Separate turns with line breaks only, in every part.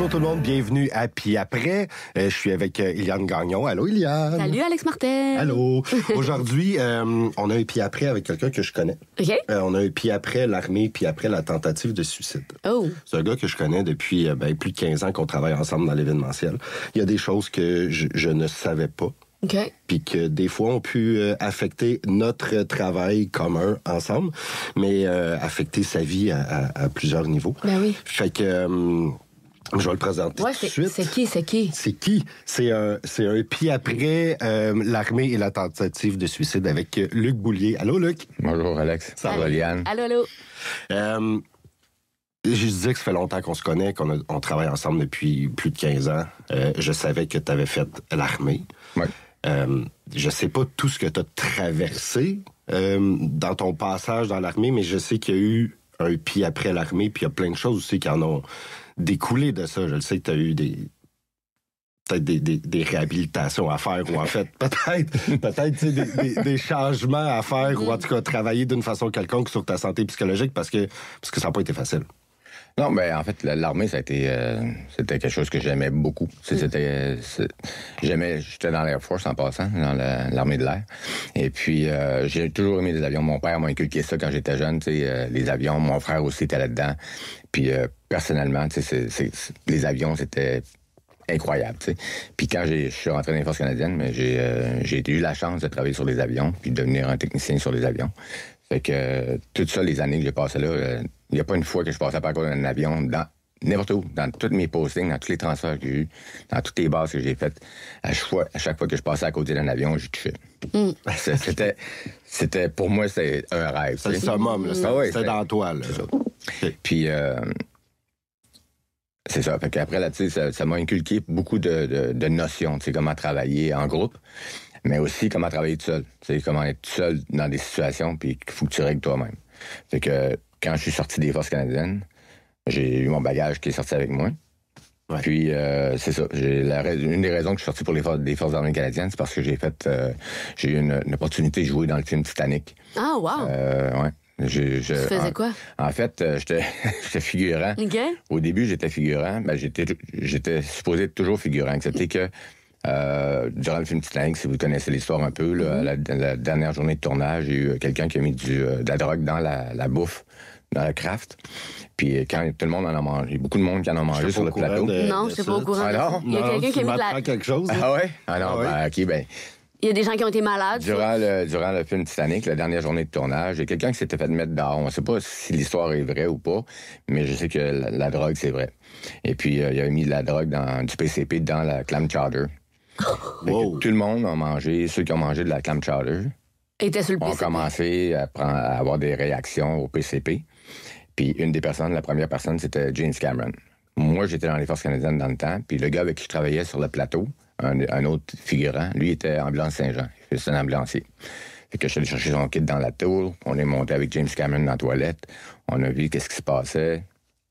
Bonjour tout le monde, bienvenue à Puis après. Je suis avec Iliane Gagnon. Allô Iliane.
Salut Alex Martel.
Allô. Aujourd'hui, on a un Puis après avec quelqu'un que je connais.
OK.
On a un Puis après l'armée, puis après la tentative de suicide.
Oh.
C'est un gars que je connais depuis plus de 15 ans qu'on travaille ensemble dans l'événementiel. Il y a des choses que je ne savais pas.
OK.
Puis que des fois ont pu affecter notre travail commun ensemble, mais affecter sa vie à plusieurs niveaux.
Ben oui.
Fait que je vais le présenter tout de suite.
C'est qui?
C'est qui? C'est un Puis après l'armée et la tentative de suicide avec Luc Boulier. Allô, Luc?
Bonjour, Alex.
Ça
va, Liane?
Allô.
Je disais que ça fait longtemps qu'on se connaît, qu'on travaille ensemble depuis plus de 15 ans. Je savais que tu avais fait l'armée.
Oui.
Je sais pas tout ce que tu as traversé dans ton passage dans l'armée, mais je sais qu'il y a eu un Puis après l'armée, puis il y a plein de choses aussi qui en ont découlé de ça. Je le sais que tu as eu peut-être des réhabilitations à faire, ou en fait, peut-être des changements à faire, ou en tout cas travailler d'une façon quelconque sur ta santé psychologique, parce que ça n'a pas été facile.
Non, mais en fait, l'armée, ça a été, c'était quelque chose que j'aimais beaucoup. J'étais dans l'Air Force en passant, dans l'armée de l'air. Et puis, j'ai toujours aimé les avions. Mon père m'a inculqué ça quand j'étais jeune, les avions. Mon frère aussi était là-dedans. Puis, personnellement, les avions, c'était incroyable, tu sais. Puis quand je suis rentré dans les Forces canadiennes, mais j'ai eu la chance de travailler sur les avions, puis de devenir un technicien sur les avions. Fait que tout ça, les années que j'ai passées là, il n'y a pas une fois que je passais pas à côté d'un avion, dans n'importe où, dans tous mes postings, dans tous les transferts que j'ai eus, dans toutes les bases que j'ai faites. À chaque fois que je passais à côté d'un avion, j'y touchais. C'était, pour moi, c'est un rêve.
C'est le summum, là. C'était dans toi, là.
C'est ça. Puis, c'est ça. Fait qu'après, là, tu sais, ça m'a inculqué beaucoup de notions, tu sais, comment travailler en groupe, mais aussi comment travailler tout seul. Tu sais, comment être tout seul dans des situations, puis qu'il faut que tu règles toi-même. Fait que quand je suis sorti des Forces canadiennes, j'ai eu mon bagage qui est sorti avec moi. Ouais. Puis, c'est ça. Une des raisons que je suis sorti pour des Forces armées canadiennes, c'est parce que j'ai eu une opportunité de jouer dans le film Titanic.
Ah, wow!
Ouais.
Tu faisais quoi?
En fait, j'étais figurant.
OK.
Au début, j'étais figurant. Ben, j'étais supposé être toujours figurant, excepté que durant le film Titanic, si vous connaissez l'histoire un peu, là, la dernière journée de tournage, il y a eu quelqu'un qui a mis de la drogue dans la bouffe, dans le craft. Puis quand tout le monde en a mangé, beaucoup de monde qui en a mangé sur le plateau.
Non, je suis pas au courant.
Alors?
Il y a quelqu'un qui a mis de la...
quelque chose.
Ah ouais? Ah non, OK, ben...
Il y a des gens qui ont été malades.
Durant le film Titanic, la dernière journée de tournage, il y a quelqu'un qui s'était fait mettre dehors. On ne sait pas si l'histoire est vraie ou pas, mais je sais que la drogue, c'est vrai. Et puis, il avait mis de la drogue du PCP dans la clam chowder. Wow. Tout le monde a mangé, ceux qui ont mangé de la clam chowder,
était sur le PCP.
ont commencé à avoir des réactions au PCP. Puis la première personne, c'était James Cameron. Moi, j'étais dans les Forces canadiennes dans le temps, puis le gars avec qui je travaillais sur le plateau, un autre figurant, lui était ambulance Saint-Jean. C'est un ambulancier. Fait que je suis allé chercher son kit dans la tour. On est monté avec James Cameron dans la toilette. On a vu qu'est-ce qui se passait.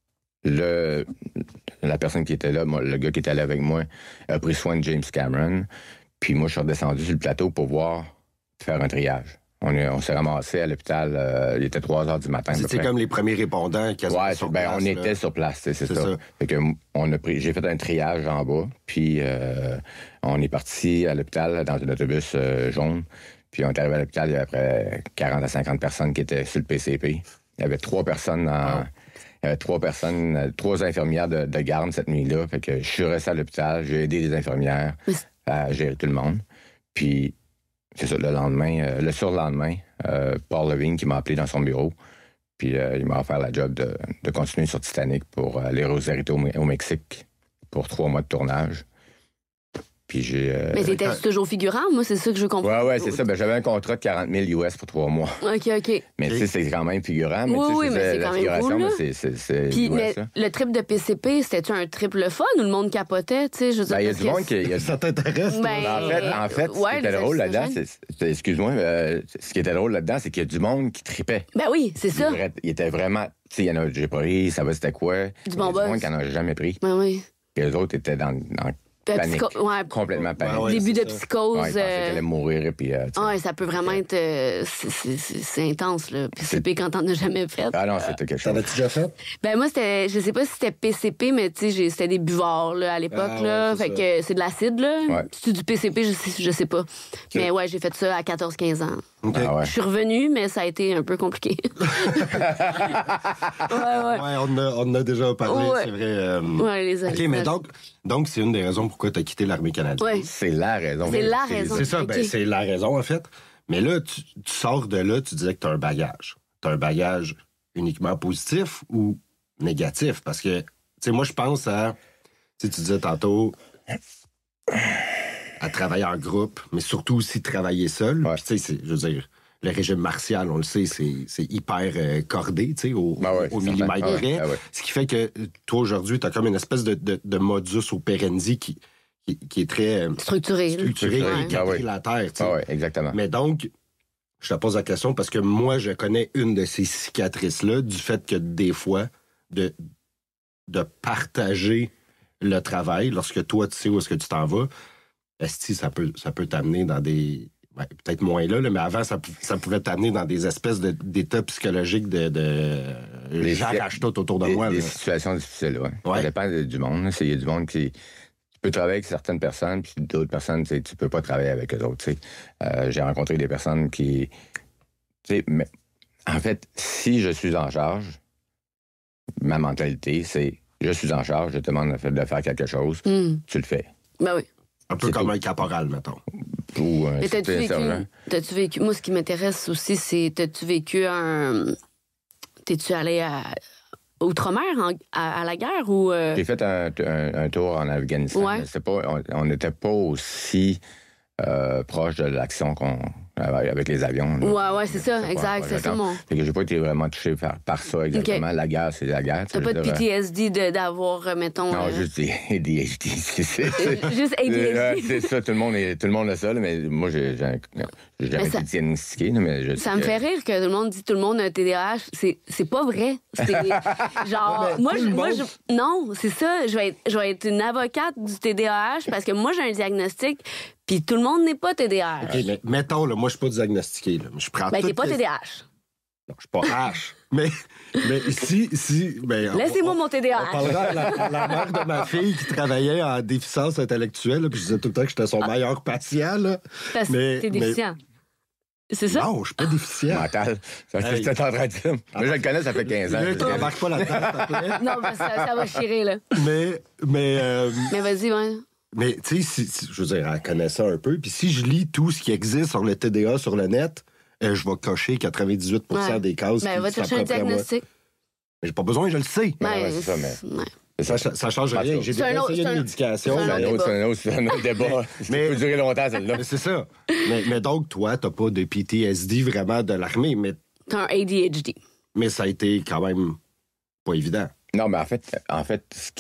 La personne qui était là, le gars qui était là avec moi, a pris soin de James Cameron. Puis moi, je suis redescendu sur le plateau pour faire un triage. On s'est ramassé à l'hôpital, il était 3 heures du matin.
C'était comme les premiers répondants qui
étaient sur place. On était sur place, c'est ça. Fait que j'ai fait un triage en bas, puis on est parti à l'hôpital dans un autobus jaune. Puis on est arrivé à l'hôpital, il y avait après 40 à 50 personnes qui étaient sur le PCP. Il y avait 3 personnes Il y avait 3 infirmières de garde cette nuit-là. Fait que je suis resté à l'hôpital, j'ai aidé les infirmières à gérer tout le monde. Puis c'est ça, le surlendemain, Paul Levine qui m'a appelé dans son bureau, puis il m'a offert la job de continuer sur Titanic pour aller au Mexique pour 3 mois de tournage. Puis
mais t'étais toujours figurant? Moi, c'est ça que je comprends.
Ouais, c'est ça. Ben, j'avais un contrat de 40 000 US pour 3 mois.
OK.
Mais tu sais, c'est quand même figurant.
Oui, mais c'est
la
quand même
figuration,
cool, là.
c'est
puis, mais le trip de PCP, c'était-tu un trip le fun ou le monde capotait? Tu sais, je veux dire,
il y a du monde qui...
Ça t'intéresse?
En fait, ce qui était drôle là-dedans, excuse-moi, ce qui était drôle là-dedans, c'est qu'il y a du monde qui tripait.
Ben oui, c'est ça.
Il était vraiment... Tu sais, il y en a, j'ai pas ri, ça va, c'était quoi?
Du bon
monde qui en a jamais pris.
Ben oui.
Puis les autres étaient dans panique.
Ouais.
Complètement panique.
Ouais,
Début de
c'est ça.
psychose.
Ouais, il pensait qu'elle allait mourir et puis...
Ouais, ça peut vraiment être... c'est intense, là. PCP quand t'en as jamais fait.
Ah non, c'était quelque chose.
T'avais-tu déjà fait?
Ben moi, c'était... Je sais pas si c'était PCP, mais tu sais, c'était des buvards, là, à l'époque,
Ah,
là.
ouais, c'est
Fait que c'est de l'acide, là.
Ouais.
C'est du PCP, je sais pas. Mais ouais, j'ai fait ça à 14-15 ans.
OK.
Ah ouais.
Je suis revenue, mais ça a été un peu compliqué. ouais.
Ouais, on en a déjà parlé,
Ouais.
c'est vrai.
Ouais, les
OK, mais donc c'est une des raisons pourquoi tu as quitté l'armée canadienne.
Ouais.
C'est la raison.
C'est la raison.
C'est ça,
OK.
ben, c'est la raison, en fait. Mais là, tu sors de là, tu disais que tu as un bagage. Tu as un bagage uniquement positif ou négatif? Parce que, tu sais, moi, je pense à, tu sais, tu disais tantôt, à travailler en groupe, mais surtout aussi travailler seul.
Ouais.
Puis, tu sais, je veux dire, le régime martial, on le sait, c'est hyper cordé, tu sais, au millimètre
Ah ouais,
près.
ah ouais.
Ce qui fait que toi, aujourd'hui, tu as comme une espèce de modus operandi qui est très
Structuré. là.
structuré
Ouais.
et quadrilatère. Tu sais.
Ah ouais, exactement.
Mais donc, je te pose la question parce que moi, je connais une de ces cicatrices-là du fait que des fois, de partager le travail, lorsque toi, tu sais où est-ce que tu t'en vas, esti, ça peut t'amener dans des... ouais, peut-être moins là, mais avant, ça pouvait t'amener dans des espèces d'états psychologiques de j'arrache tout autour de moi.
Des
Là.
situations difficiles, ouais.
Ouais.
Ça dépend du monde. là. Il y a du monde qui... Tu peux travailler avec certaines personnes, puis d'autres personnes, tu peux pas travailler avec eux autres. J'ai rencontré des personnes qui... Mais, en fait, si je suis en charge, ma mentalité, c'est je suis en charge, je te demande de faire quelque chose, tu le fais.
Ben oui.
Un peu
C'est
comme
tout.
un caporal, mettons.
Ou
Mais
sergent.
t'as-tu vécu... Moi, ce qui m'intéresse aussi, c'est... T'as-tu vécu un... T'es-tu allé à Outre-mer à la guerre ou...
J'ai fait un tour en Afghanistan.
Ouais.
Mais c'est pas, on n'était pas aussi proche de l'action qu'on avec les avions. là.
Ouais, c'est ça, exact, c'est ça, mon...
Fait que j'ai pas été vraiment touché par ça exactement.
OK.
La guerre, c'est la guerre.
T'as pas de PTSD d'avoir, mettons...
Non, juste des ADHD.
Juste ADHD.
C'est ça, tout le monde a ça, là, mais moi, j'ai jamais
ça-
été diagnostiqué. là, Mais
Ça me fait rire que tout le monde dit tout le monde a un TDAH. C'est pas vrai. C'est genre
Ouais, mais
moi
tout le
je non, c'est ça, je vais être une avocate du TDAH parce que moi j'ai un diagnostic puis tout le monde n'est pas TDAH.
OK, mais mettons, là, moi, je suis pas diagnostiqué. Là. Je prends
Ben t'es
toutes
pas
les-
TDAH.
Non, je suis pas H. mais si ben,
Laissez-moi mon
On
TDAH.
parlera à la mère de ma fille qui travaillait en déficience intellectuelle, là, puis je disais tout le temps que j'étais son meilleur patient. Là.
Parce que
Mais-
t'es déficient. C'est ça?
Non, je suis pas déficient.
mental. Ça,
Hey.
c'est en train de dire. Mais je le connais, ça fait 15 ans.
Là, tu n'embarques pas là-dedans, s'il te plaît.
Non, parce que ça va chirer là.
Mais
Mais vas-y, ouais.
Mais tu sais, je veux dire, elle connaît ça un peu. Puis si je lis tout ce qui existe sur le TDA sur le net, je vais cocher 98
Ouais.
des cases
Ben
qui
va chercher un
s'approprient à moi.
diagnostic.
Mais j'ai pas besoin, je le sais.
ouais, c'est ça, mais-
ouais.
Ça change rien. J'ai
C'est un
déjà
autre-
essayé
c'est
une
un-
médication.
c'est un
mais-
autre
C'est un autre débat. Ça
Mais-
peut durer longtemps, celle-là.
Mais c'est ça. mais donc, toi, t'as pas de PTSD vraiment de l'armée, mais
T'as un ADHD.
ça a été quand même pas évident.
Non, mais en fait, ce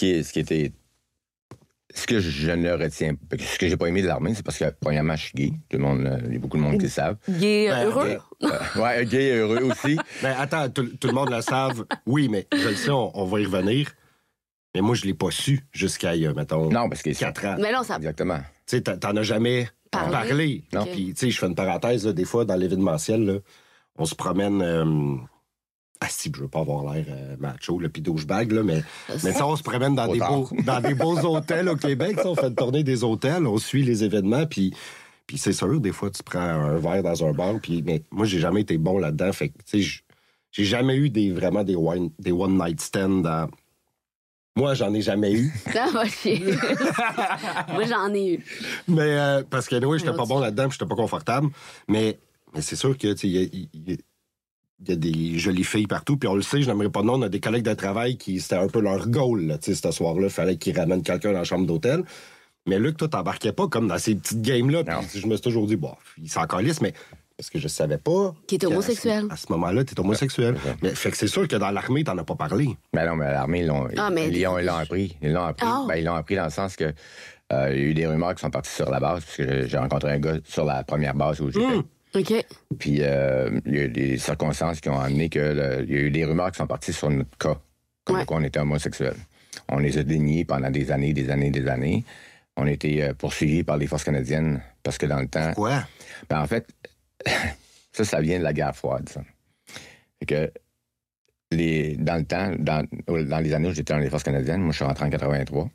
que je ne retiens, ce que j'ai pas aimé de l'armée, c'est parce que, premièrement, je suis gay. Tout le monde, il y a beaucoup de monde qui le savent.
Gay,
Ben,
heureux.
Ouais, gay et heureux aussi.
Mais attends, tout le monde le savent. Oui, mais je le sais, on va y revenir. Mais moi, je l'ai pas su jusqu'à, il y a, mettons,
Non, parce que
4 ans.
Mais non, ça...
Exactement.
Tu sais, t'en as jamais
Parlé.
parlé.
Non.
Ok.
Puis, tu sais, je fais une parenthèse, là, des fois, dans l'événementiel, là, on se promène... Ah si, je veux pas avoir l'air macho, là, puis douchebag, là, mais ça, on se promène dans des beaux hôtels au Québec. Ça, on fait une tournée des hôtels, on suit les événements, puis c'est sûr, des fois, tu prends un verre dans un bar, mais moi, j'ai jamais été bon là-dedans. Fait que, tu sais, j'ai jamais eu vraiment des one-night stands dans... Moi, j'en ai jamais eu.
Ça va chier. Moi, j'en ai eu.
Mais parce que, oui, j'étais pas bon là-dedans, puis j'étais pas confortable. Mais c'est sûr que, tu sais, il y a des jolies filles partout, puis on le sait, je n'aimerais pas de nom, on a des collègues de travail qui, c'était un peu leur goal, là, tu sais, ce soir-là, il fallait qu'ils ramènent quelqu'un dans la chambre d'hôtel. Mais Luc, toi, t'embarquais pas comme dans ces petites games-là, puis je me suis toujours dit, bon, il s'en calisse, mais parce que je savais pas...
Qui est homosexuel.
À ce moment-là, t'es homosexuel. Mais fait que c'est sûr que dans l'armée, t'en as pas parlé.
Ben non, mais l'armée, ils l'ont appris. Ils l'ont appris.
Ah.
Ben, ils l'ont appris dans le sens que il y a eu des rumeurs qui sont parties sur la base, parce que j'ai rencontré un gars sur la première base où j'étais.
OK.
Puis il y a des circonstances qui ont amené que il y a eu des rumeurs qui sont parties sur notre cas, comme
Ouais.
quoi on était homosexuel. On les a déniés pendant des années. on a été poursuivis par les forces canadiennes parce que dans le temps...
Quoi?
Ben, en fait, ça vient de la guerre froide, ça. Fait que dans le temps, dans les années où j'étais dans les forces canadiennes, moi, je suis rentré en 83,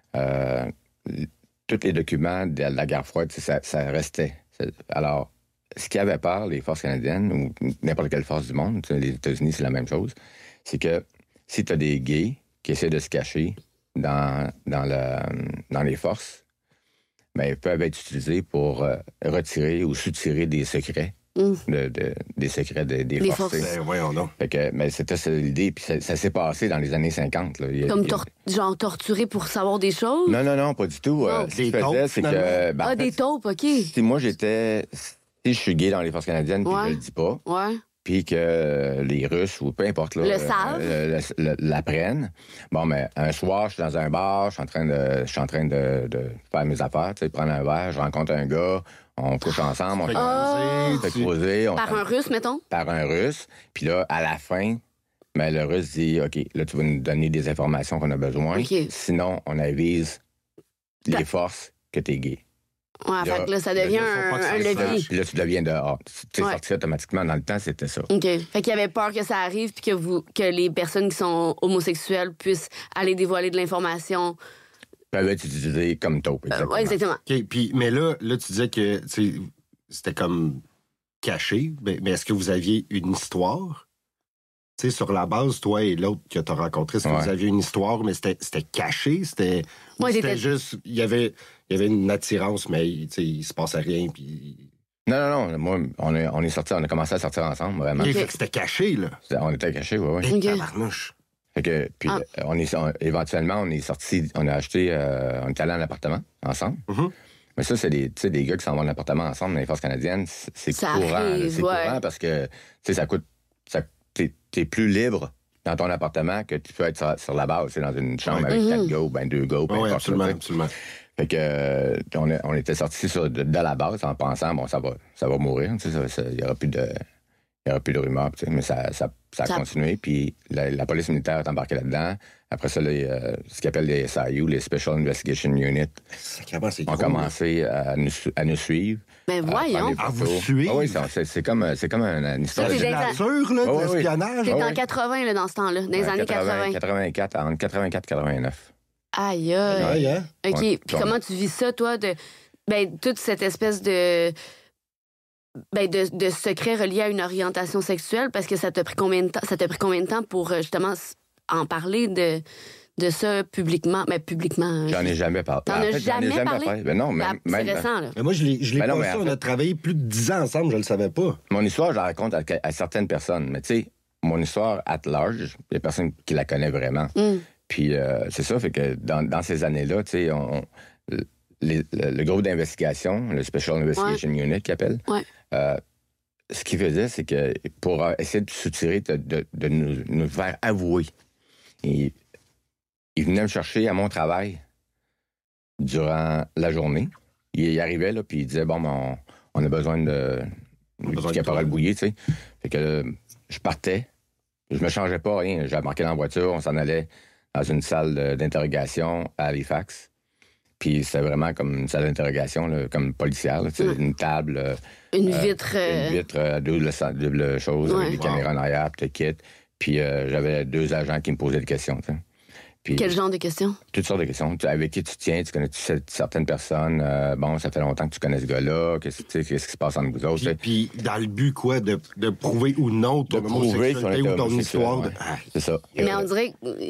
tous les documents de la guerre froide, ça restait. Alors, ce qui avait peur, les forces canadiennes, ou n'importe quelle force du monde, les États-Unis, c'est la même chose, c'est que si tu as des gays qui essaient de se cacher dans les forces, ben, ils peuvent être utilisés pour retirer ou soutirer des secrets. Des secrets des forces.
Ben, voyons donc.
Fait que, mais c'était ça l'idée, puis ça s'est passé dans les années 50. Là.
Comme genre torturé pour savoir des choses?
Non, pas du tout. Ce que je faisais, c'est que... Ben,
des taupes, OK.
Si moi, si je suis gay dans les forces canadiennes, puis je le dis pas, puis que les Russes, ou peu importe, là,
le savent,
l'apprennent, bon, mais un soir, je suis dans un bar, je suis en train de faire mes affaires, tu sais, prendre un verre, je rencontre un gars, on couche ensemble, on fait causer.
Par un Russe, mettons?
Par un Russe. Puis là, à la fin, ben, le Russe dit, OK, là, tu vas nous donner des informations qu'on a besoin.
Okay.
Sinon, on avise les forces que t'es gay.
Ouais, fait que là, ça devient un levier.
Puis là, tu deviens dehors. Tu es sorti automatiquement. Dans le temps, c'était ça.
OK. Fait qu'il y avait peur que ça arrive puis que les personnes qui sont homosexuelles puissent aller dévoiler de l'information.
Peuvent être utilisées comme taupe.
Oui, exactement.
OK, mais là, tu disais que c'était comme caché, mais est-ce que vous aviez une histoire? Tu sais, sur la base, toi et l'autre que tu as rencontré, est-ce que vous aviez une histoire, mais c'était caché? C'était juste... Il y avait une attirance, mais il se passait rien, puis...
Non. Moi, on a commencé à sortir ensemble, vraiment.
Okay. Fait que c'était caché, là.
On était cachés, oui.
Et tabarnouche.
Fait que, puis, éventuellement, on est sorti, on a acheté, on est allé en appartement ensemble.
Mm-hmm.
Mais ça, c'est des gars qui s'en vont en appartement ensemble dans les forces canadiennes. C'est courant. C'est courant parce que, ça coûte, t'es plus libre dans ton appartement que tu peux être sur la base, dans une chambre avec 4 gars ou 2 gars.
Oui, absolument.
Fait que, on était sortis de la base en pensant, bon, ça va mourir, il y aura plus de rumeurs, mais ça a continué. Puis la police militaire est embarquée là-dedans. Après ça, ce qu'ils appellent les SIU, les Special Investigation Unit, ont commencé à nous suivre.
Mais voyons.
À vous suivre?
Oui, c'est comme une histoire
de nature, là, de l'espionnage.
C'est en 80, là, dans ce temps-là, dans les années 80.
84, entre 84 et 89.
Aïe, aïe.
Hein?
OK. Puis comment tu vis ça, toi, toute cette espèce de secret relié à une orientation sexuelle, parce que ça t'a pris combien de temps pour justement en parler de ça publiquement? Mais publiquement.
J'en ai jamais parlé.
T'en as jamais parlé?
Ben non,
c'est récent, là.
Mais moi, je l'ai pas su. On a travaillé plus de 10 ans ensemble, je le savais pas.
Mon histoire, je la raconte à certaines personnes. Mais tu sais, mon histoire at large, il y a personne qui la connaît vraiment. Puis c'est ça, fait que dans ces années-là, tu sais, le groupe d'investigation, le Special Investigation Unit qu'ils appellent, ce qu'ils faisaient, c'est que pour essayer de soutirer, de nous faire avouer, ils venaient me chercher à mon travail durant la journée. Ils arrivaient, là, puis ils disaient, bon, ben, on a besoin de caporal bouillé, tu sais. Fait que je partais, je me changeais pas, rien. J'ai embarqué dans la voiture, on s'en allait dans une salle d'interrogation à Halifax. Puis c'était vraiment comme une salle d'interrogation, là, comme policière, là, une table.
Une vitre.
Une vitre, double chose, avec des caméras en arrière, puis kit. Puis j'avais 2 agents qui me posaient des questions. T'sais. Puis,
quel genre de questions? Toutes
sortes de questions. Avec qui tu tiens? Tu connais certaines personnes? Bon, ça fait longtemps que tu connais ce gars-là. Qu'est-ce qui se passe entre vous autres?
Puis dans le but, quoi, de prouver ou non ton homosexualité ou ton histoire.
C'est ça.
Mais on dirait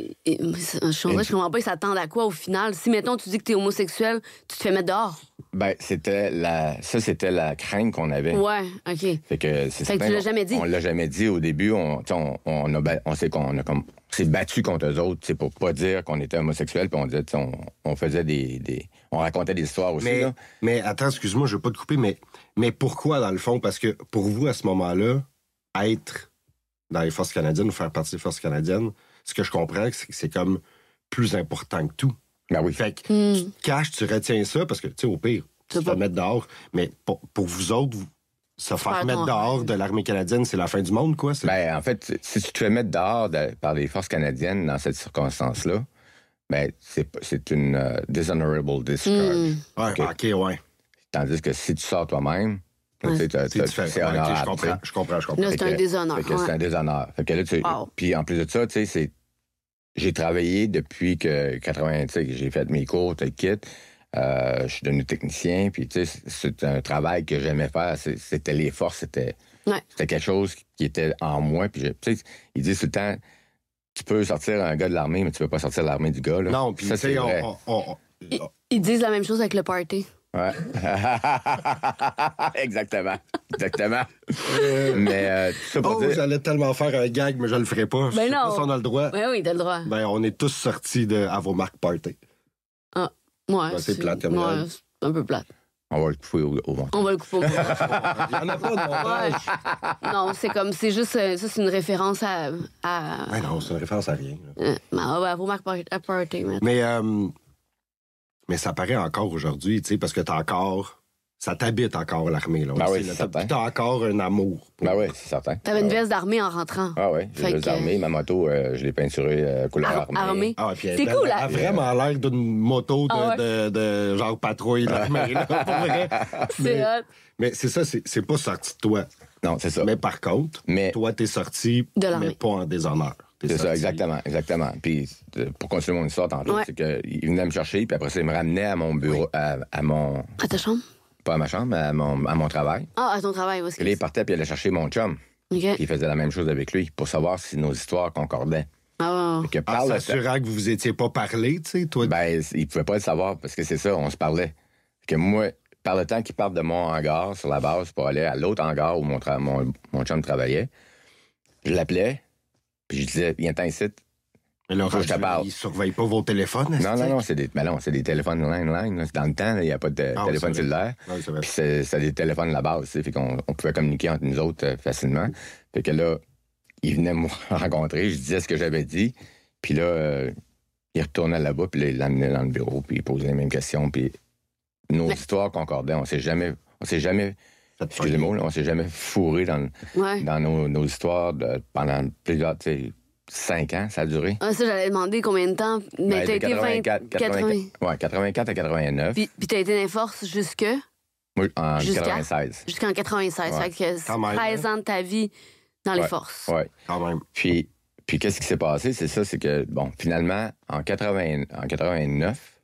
je comprends pas, ils s'attendent à quoi au final? Si, mettons, tu dis que t'es homosexuel, tu te fais mettre dehors.
Ben, c'était la crainte qu'on avait.
Ouais, OK.
Fait que
tu l'as jamais dit?
On l'a jamais dit au début. On sait qu'on a comme... s'est battu contre eux autres, pour pas dire qu'on était homosexuel, puis on disait, on faisait on racontait des histoires aussi.
Mais attends, excuse-moi, je veux pas te couper, mais pourquoi, dans le fond? Parce que pour vous, à ce moment-là, être dans les forces canadiennes ou faire partie des forces canadiennes, ce que je comprends, c'est que c'est comme plus important que tout.
Ben oui.
Fait que tu te caches, tu retiens ça, parce que, tu sais, au pire, tu te fais mettre dehors. Mais pour vous autres, se faire mettre dehors de l'armée canadienne, c'est la fin du monde, quoi?
Ben, en fait, si tu te fais mettre dehors par les forces canadiennes dans cette circonstance-là, ben, c'est une dishonorable discharge.
Ouais, ouais.
Tandis que si tu sors toi-même,
C'est différent.
c'est honorable.
Je comprends.
Là, c'est un déshonneur.
Fait que c'est un déshonneur. Fait que là, puis en plus de ça, tu sais, j'ai travaillé depuis que 80, tu sais, j'ai fait mes cours, tel kit. Je suis devenu technicien, puis tu sais, c'est un travail que j'aimais faire. C'était les forces, c'était quelque chose qui était en moi. Puis tu sais, ils disent tout le temps, tu peux sortir un gars de l'armée, mais tu peux pas sortir de l'armée du gars. Là.
Non, puis tu sais,
ils disent la même chose avec le party.
Ouais. Exactement. Mais ça pour dire...
j'allais tellement faire un gag, mais je le ferai pas. Je sais pas si on a le droit.
Oui, t'as le droit.
Ben, on est tous sortis à vos marques party.
Ah, ouais.
C'est plate, comme
c'est un peu plate.
On va le couper au montage.
On va le couper au montage.
Il n'y en a pas de montage.
Non, c'est juste ça, c'est une référence à...
Ouais, non, c'est une référence à rien.
À vos marques party.
Mais ça paraît encore aujourd'hui, tu sais, parce que t'as encore... Ça t'habite encore, l'armée, là.
Ben oui, c'est certain.
T'as encore un amour.
Ben oui, c'est certain.
T'avais une veste d'armée en rentrant.
Ah oui, j'ai une veste d'armée. Ma moto, je l'ai peinturée couleur armée.
Ah, puis
c'est cool, là.
Elle a vraiment l'air d'une moto de genre patrouille d'armée, là, pour vrai.
C'est hot.
Mais c'est ça, c'est pas sorti de toi.
Non, c'est ça.
Mais par contre, toi, t'es sorti,
de l'armée.
mais pas en déshonneur.
C'est ça, exactement. Puis, pour continuer mon histoire tantôt, c'est qu'il venait me chercher, puis après ça, il me ramenait à mon bureau, à
ta chambre?
Pas à ma chambre, mais à mon travail.
Ah, à ton travail, oui.
Et là, il partait, puis il allait chercher mon chum.
OK.
Puis il faisait la même chose avec lui, pour savoir si nos histoires concordaient.
Ah,
ouais.
S'assurant que vous vous étiez pas parlé, tu sais, toi?
Ben, il pouvait pas le savoir, parce que c'est ça, on se parlait. Que moi, par le temps qu'il parte de mon hangar sur la base pour aller à l'autre hangar où mon chum travaillait, je l'appelais, puis je disais, viens-t'en ici.
Mais là,
je te parle.
Ils surveillent pas vos téléphones?
Non, c'est des téléphones line. Dans le temps, il n'y a pas de téléphone cellulaire. Puis c'est des téléphones de la base, fait qu'on pouvait communiquer entre nous autres facilement. Fait que là, il venait me rencontrer, je disais ce que j'avais dit, puis là, il retournait là-bas, puis là, il l'amenait dans le bureau, puis il posait les mêmes questions, puis nos histoires concordaient. On s'est jamais excusez-moi, on s'est jamais fourré dans nos histoires pendant plusieurs, 5 ans, ça a duré.
Ah, ça, j'allais demander combien de temps. Mais t'as été
84 à 89.
Puis t'as été dans les forces jusque?
Oui, en 96.
Jusqu'en 96.
Ouais.
Fait que 13 ans de ta vie dans les forces.
Oui,
quand même.
Puis qu'est-ce qui s'est passé? C'est ça, c'est que, bon, finalement, en 89,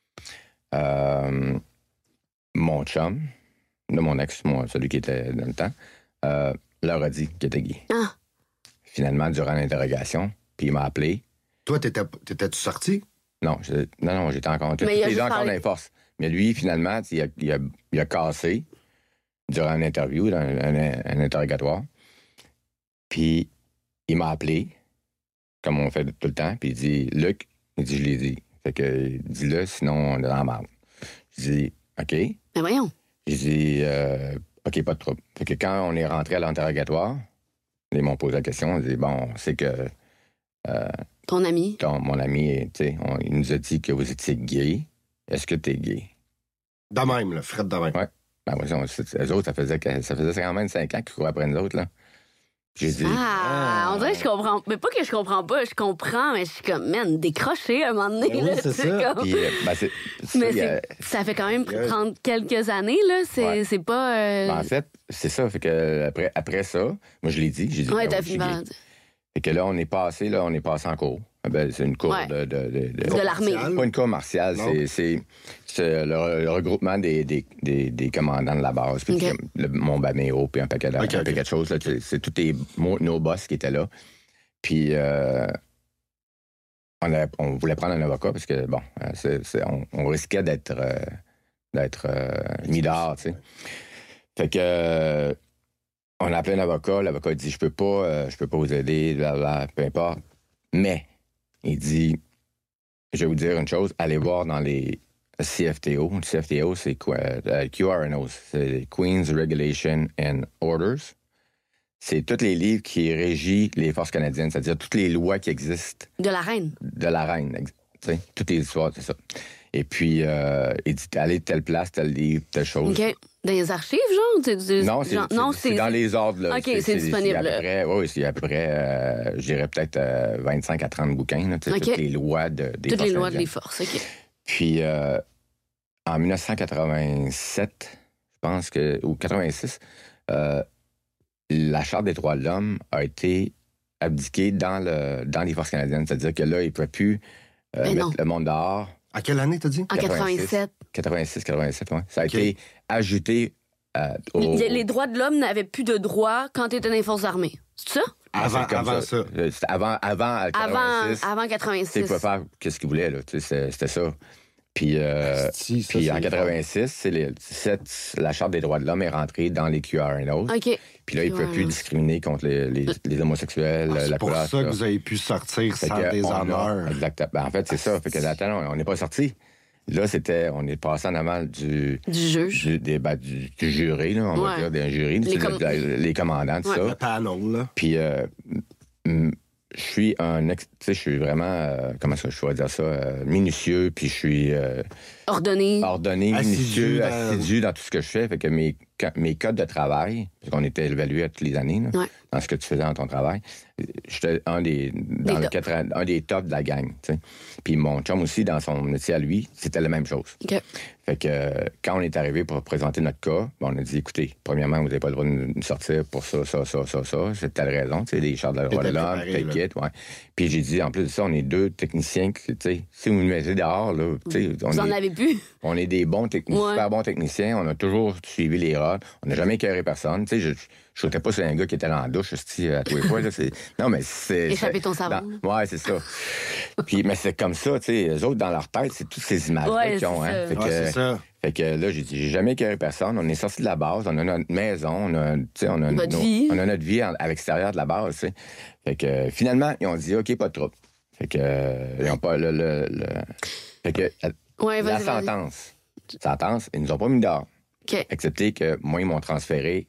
mon chum, mon ex, celui qui était dans le temps, leur a dit qu'il était gay.
Ah!
Finalement, durant l'interrogation, puis il m'a appelé.
Toi, t'étais-tu sorti?
Non, j'étais encore... J'étais encore dans les forces. Mais lui, finalement, il a cassé durant une interview, dans un interrogatoire. Puis il m'a appelé, comme on fait tout le temps, puis il dit, Luc, je l'ai dit. Fait que, dis-le, sinon on est dans la merde. Je dis, OK.
Mais voyons.
Je dis, OK, pas de trouble. Fait que quand on est rentré à l'interrogatoire, ils m'ont posé la question, ils dit, bon, c'est que...
ton ami?
Mon ami, il nous a dit que vous étiez gay. Est-ce que t'es gay?
De même, là, Fred de même.
Oui. Ben, eux autres, ça faisait quand même 5 ans qu'ils couraient après nous autres, là. J'ai dit...
on dirait que je comprends. Mais pas que je comprends pas, je comprends, mais je suis comme, man, décroché à un moment donné.
Ben oui,
là,
c'est ça.
Comme...
Puis,
ça fait quand même prendre quelques années, là. C'est pas...
Ben, en fait, c'est ça. Fait que après ça, moi, je l'ai dit. J'ai dit,
ouais, t'as fini par dire.
Fait que là, on est passé en cours. Ben, c'est une cour
de l'armée.
Pas une cour martiale, c'est le regroupement des commandants de la base, puis le Montbaméo, puis un paquet de choses. Là, c'est tous nos boss qui étaient là. Puis on voulait prendre un avocat parce que, bon, on risquait d'être mis dehors, tu sais. Fait que on a appelé un avocat. L'avocat dit, je peux pas vous aider, blablabla, peu importe. Mais il dit, je vais vous dire une chose, allez voir dans les CFTO. Le CFTO, c'est quoi? QRNO, c'est Queen's Regulation and Orders. C'est tous les livres qui régissent les forces canadiennes, c'est-à-dire toutes les lois qui existent.
De la reine.
De la reine, toutes les histoires, c'est ça. Et puis, il dit, allez telle place, tel livre, telle chose.
OK. Dans les archives, genre?
Non, c'est dans les ordres. Là.
OK, c'est disponible.
Oui, c'est à peu près, je dirais peut-être 25 à 30 bouquins, là,
OK.
Toutes les lois des
Toutes
forces
les lois
canadiennes.
des forces, OK.
Puis, en 1987, je pense que, ou 86, la Charte des droits de l'homme a été abdiquée dans les forces canadiennes. C'est-à-dire que là, ils ne pouvaient plus mettre le monde dehors.
À quelle année, t'as dit?
En 87.
87, oui. Ça a été ajouté
Les droits de l'homme n'avaient plus de droits quand tu étais dans les forces armées. C'est ça?
Avant ça.
C'était avant 86.
Avant 86.
Ils pouvaient faire ce qu'ils voulaient, là. C'était ça. Puis, en 86, la Charte des droits de l'homme est rentrée dans les QRNO.
OK.
Puis là, ils ne peuvent plus discriminer contre les homosexuels,
c'est
la
pour
couleur.
ça que vous avez pu sortir sans déshonneur.
Exactement. En fait, c'est ça. Fait que attends, on n'est pas sorti. Là, on est passé en avant du
juge.
Du jury, là, on va dire, d'un jury. Les commandants, tout ça.
Le panel, là.
Puis, je suis je suis vraiment, comment est-ce que je pourrais dire ça, minutieux, puis je suis
ordonné,
minutieux, assidu dans tout ce que je fais. Fait que mes codes de travail, parce qu'on était évalués à toutes les années, là, dans ce que tu faisais dans ton travail, j'étais un des tops de la gang. T'sais. Puis mon chum aussi, dans son métier à lui, c'était la même chose.
Okay.
Fait que quand on est arrivé pour présenter notre cas, on a dit, écoutez, premièrement, vous n'avez pas le droit de nous sortir pour ça. C'est telle raison, tu sais, des chartes de droits de l'homme, ouais. Puis j'ai dit, en plus de ça, on est deux techniciens, tu sais, si vous nous mettez dehors, là, tu sais,
vous en avez plus.
On est des super bons techniciens, on a toujours suivi les rôles, on n'a jamais écœuré personne, tu sais, je sautais pas sur un gars qui était dans la douche à tous les fois. Là, non, mais c'est...
Échapper ton savon.
Ouais, c'est ça. Puis, mais c'est comme ça, tu sais. Eux autres, dans leur tête, c'est toutes ces images-là qu'ils ont. Hein.
C'est ça.
Fait que là, j'ai dit, j'ai jamais écœuré personne. On est sorti de la base, on a notre maison, on a notre vie à l'extérieur de la base, tu sais. Fait que finalement, ils ont dit, OK, pas de trouble. Fait que ils n'ont pas Fait que la sentence, ils nous ont pas mis dehors.
Okay.
Excepté que moi, ils m'ont transféré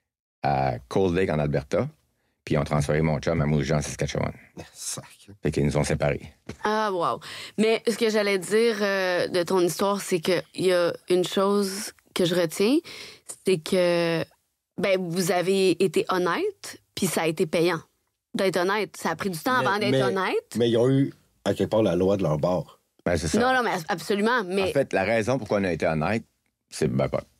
à Cold Lake en Alberta, puis ils ont transféré mon chum à Moose en Saskatchewan. Fait qu'ils nous ont séparés.
Ah, wow. Mais ce que j'allais dire de ton histoire, c'est qu'il y a une chose que je retiens, c'est que vous avez été honnête, puis ça a été payant d'être honnête. Ça a pris du temps avant d'être honnête.
Mais ils ont eu, à quelque part, la loi de leur bord.
Ben, c'est ça.
Non, mais absolument. Mais...
En fait, la raison pourquoi on a été honnête, c'est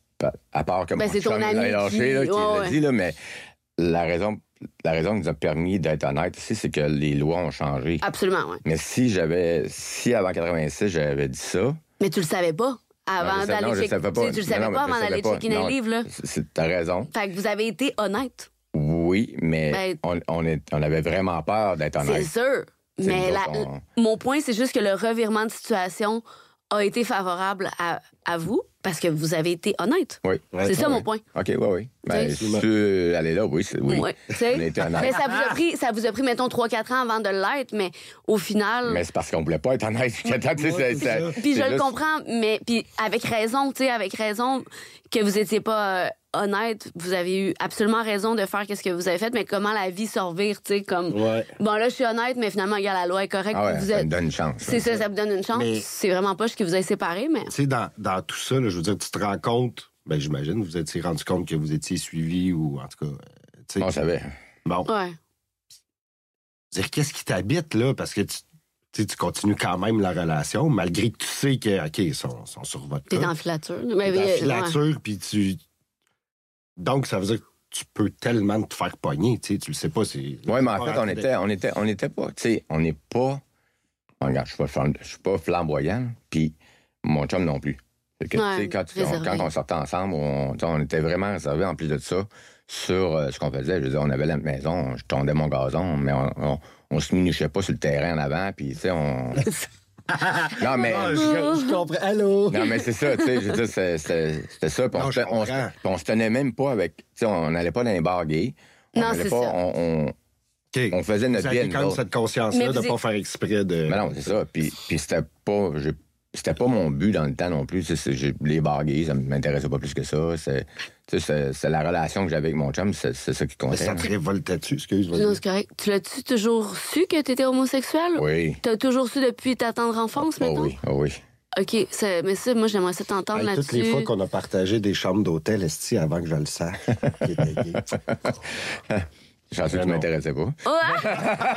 à part que mon
c'est ton
chum
ami
l'a lâché,
qui...
qui l'a dit, là, mais la raison qui nous a permis d'être honnête aussi, c'est que les lois ont changé.
Absolument, oui.
Mais si avant 86, j'avais dit ça...
Mais tu le savais pas avant d'aller checker... Tu le savais pas avant d'aller checker un livre, là.
T'as raison.
Fait que vous avez été honnête.
Oui, mais on avait vraiment peur d'être honnête.
C'est sûr. Mais mon point, c'est juste que le revirement de situation a été favorable à vous parce que vous avez été honnête.
Oui.
C'est ça mon point.
OK, oui. Ben, si tu allais là, oui. On a été honnête.
Mais ça vous a pris, mettons, 3-4 ans avant de l'être, mais au final...
Mais c'est parce qu'on voulait pas être honnête.
Puis je le comprends, mais puis avec raison que vous étiez pas... honnête, vous avez eu absolument raison de faire ce que vous avez fait, mais comment la vie se revire, tu sais, comme...
Ouais.
Bon, là, je suis honnête, mais finalement, la loi est correcte.
Ça me donne une chance.
C'est ça vous donne une chance. Mais... C'est vraiment pas ce qui vous a séparés, mais...
Tu sais, dans tout ça, là, je veux dire, tu te rends compte, j'imagine, vous étiez rendu compte que vous étiez suivi, ou en tout cas...
On savait.
Bon.
Ouais.
Dire, qu'est-ce qui t'habite, là? Parce que tu continues quand même la relation, malgré que tu sais que, OK, ils sont sur votre cas.
T'es dans la filature.
T'es dans la filature, puis tu... Donc, ça veut dire que tu peux tellement te faire pogner, tu le sais pas.
Oui, mais en fait, on était pas, tu sais, on n'est pas... Regarde, je suis pas flamboyant, puis mon chum non plus. Fait que, quand on sortait ensemble, on était vraiment réservés, en plus de ça, sur ce qu'on faisait. Je veux dire, on avait la maison, je tondais mon gazon, mais on se minuchait pas sur le terrain en avant, puis, tu sais, on... Non, mais...
je comprends. Allô?
Non, mais c'est ça, tu sais, je veux dire, c'était ça. Puis on se tenait même pas avec... Tu sais, on n'allait pas dans les bars gays.
Non, c'est ça.
On faisait notre vie.
Vous avez quand même cette conscience-là de ne pas faire exprès de...
Mais non, c'est ça. Puis c'était pas... C'était pas mon but dans le temps non plus. Les bars gays, ça m'intéressait pas plus que ça. C'est la relation que j'avais avec mon chum, c'est ça qui comptait.
Ça te révoltait-tu, excuse-moi?
Non, c'est correct. Tu l'as-tu toujours su que tu étais homosexuel?
Oui.
T'as toujours su depuis ta tendre enfance, mettons?
Oui.
OK, mais ça, moi, j'aimerais ça t'entendre
Hey,
là-dessus.
toutes les fois qu'on a partagé des chambres d'hôtel, esti, avant que je le sache, qu'il était gay.
J'en sais que tu
non.
m'intéressais pas.
Ouais.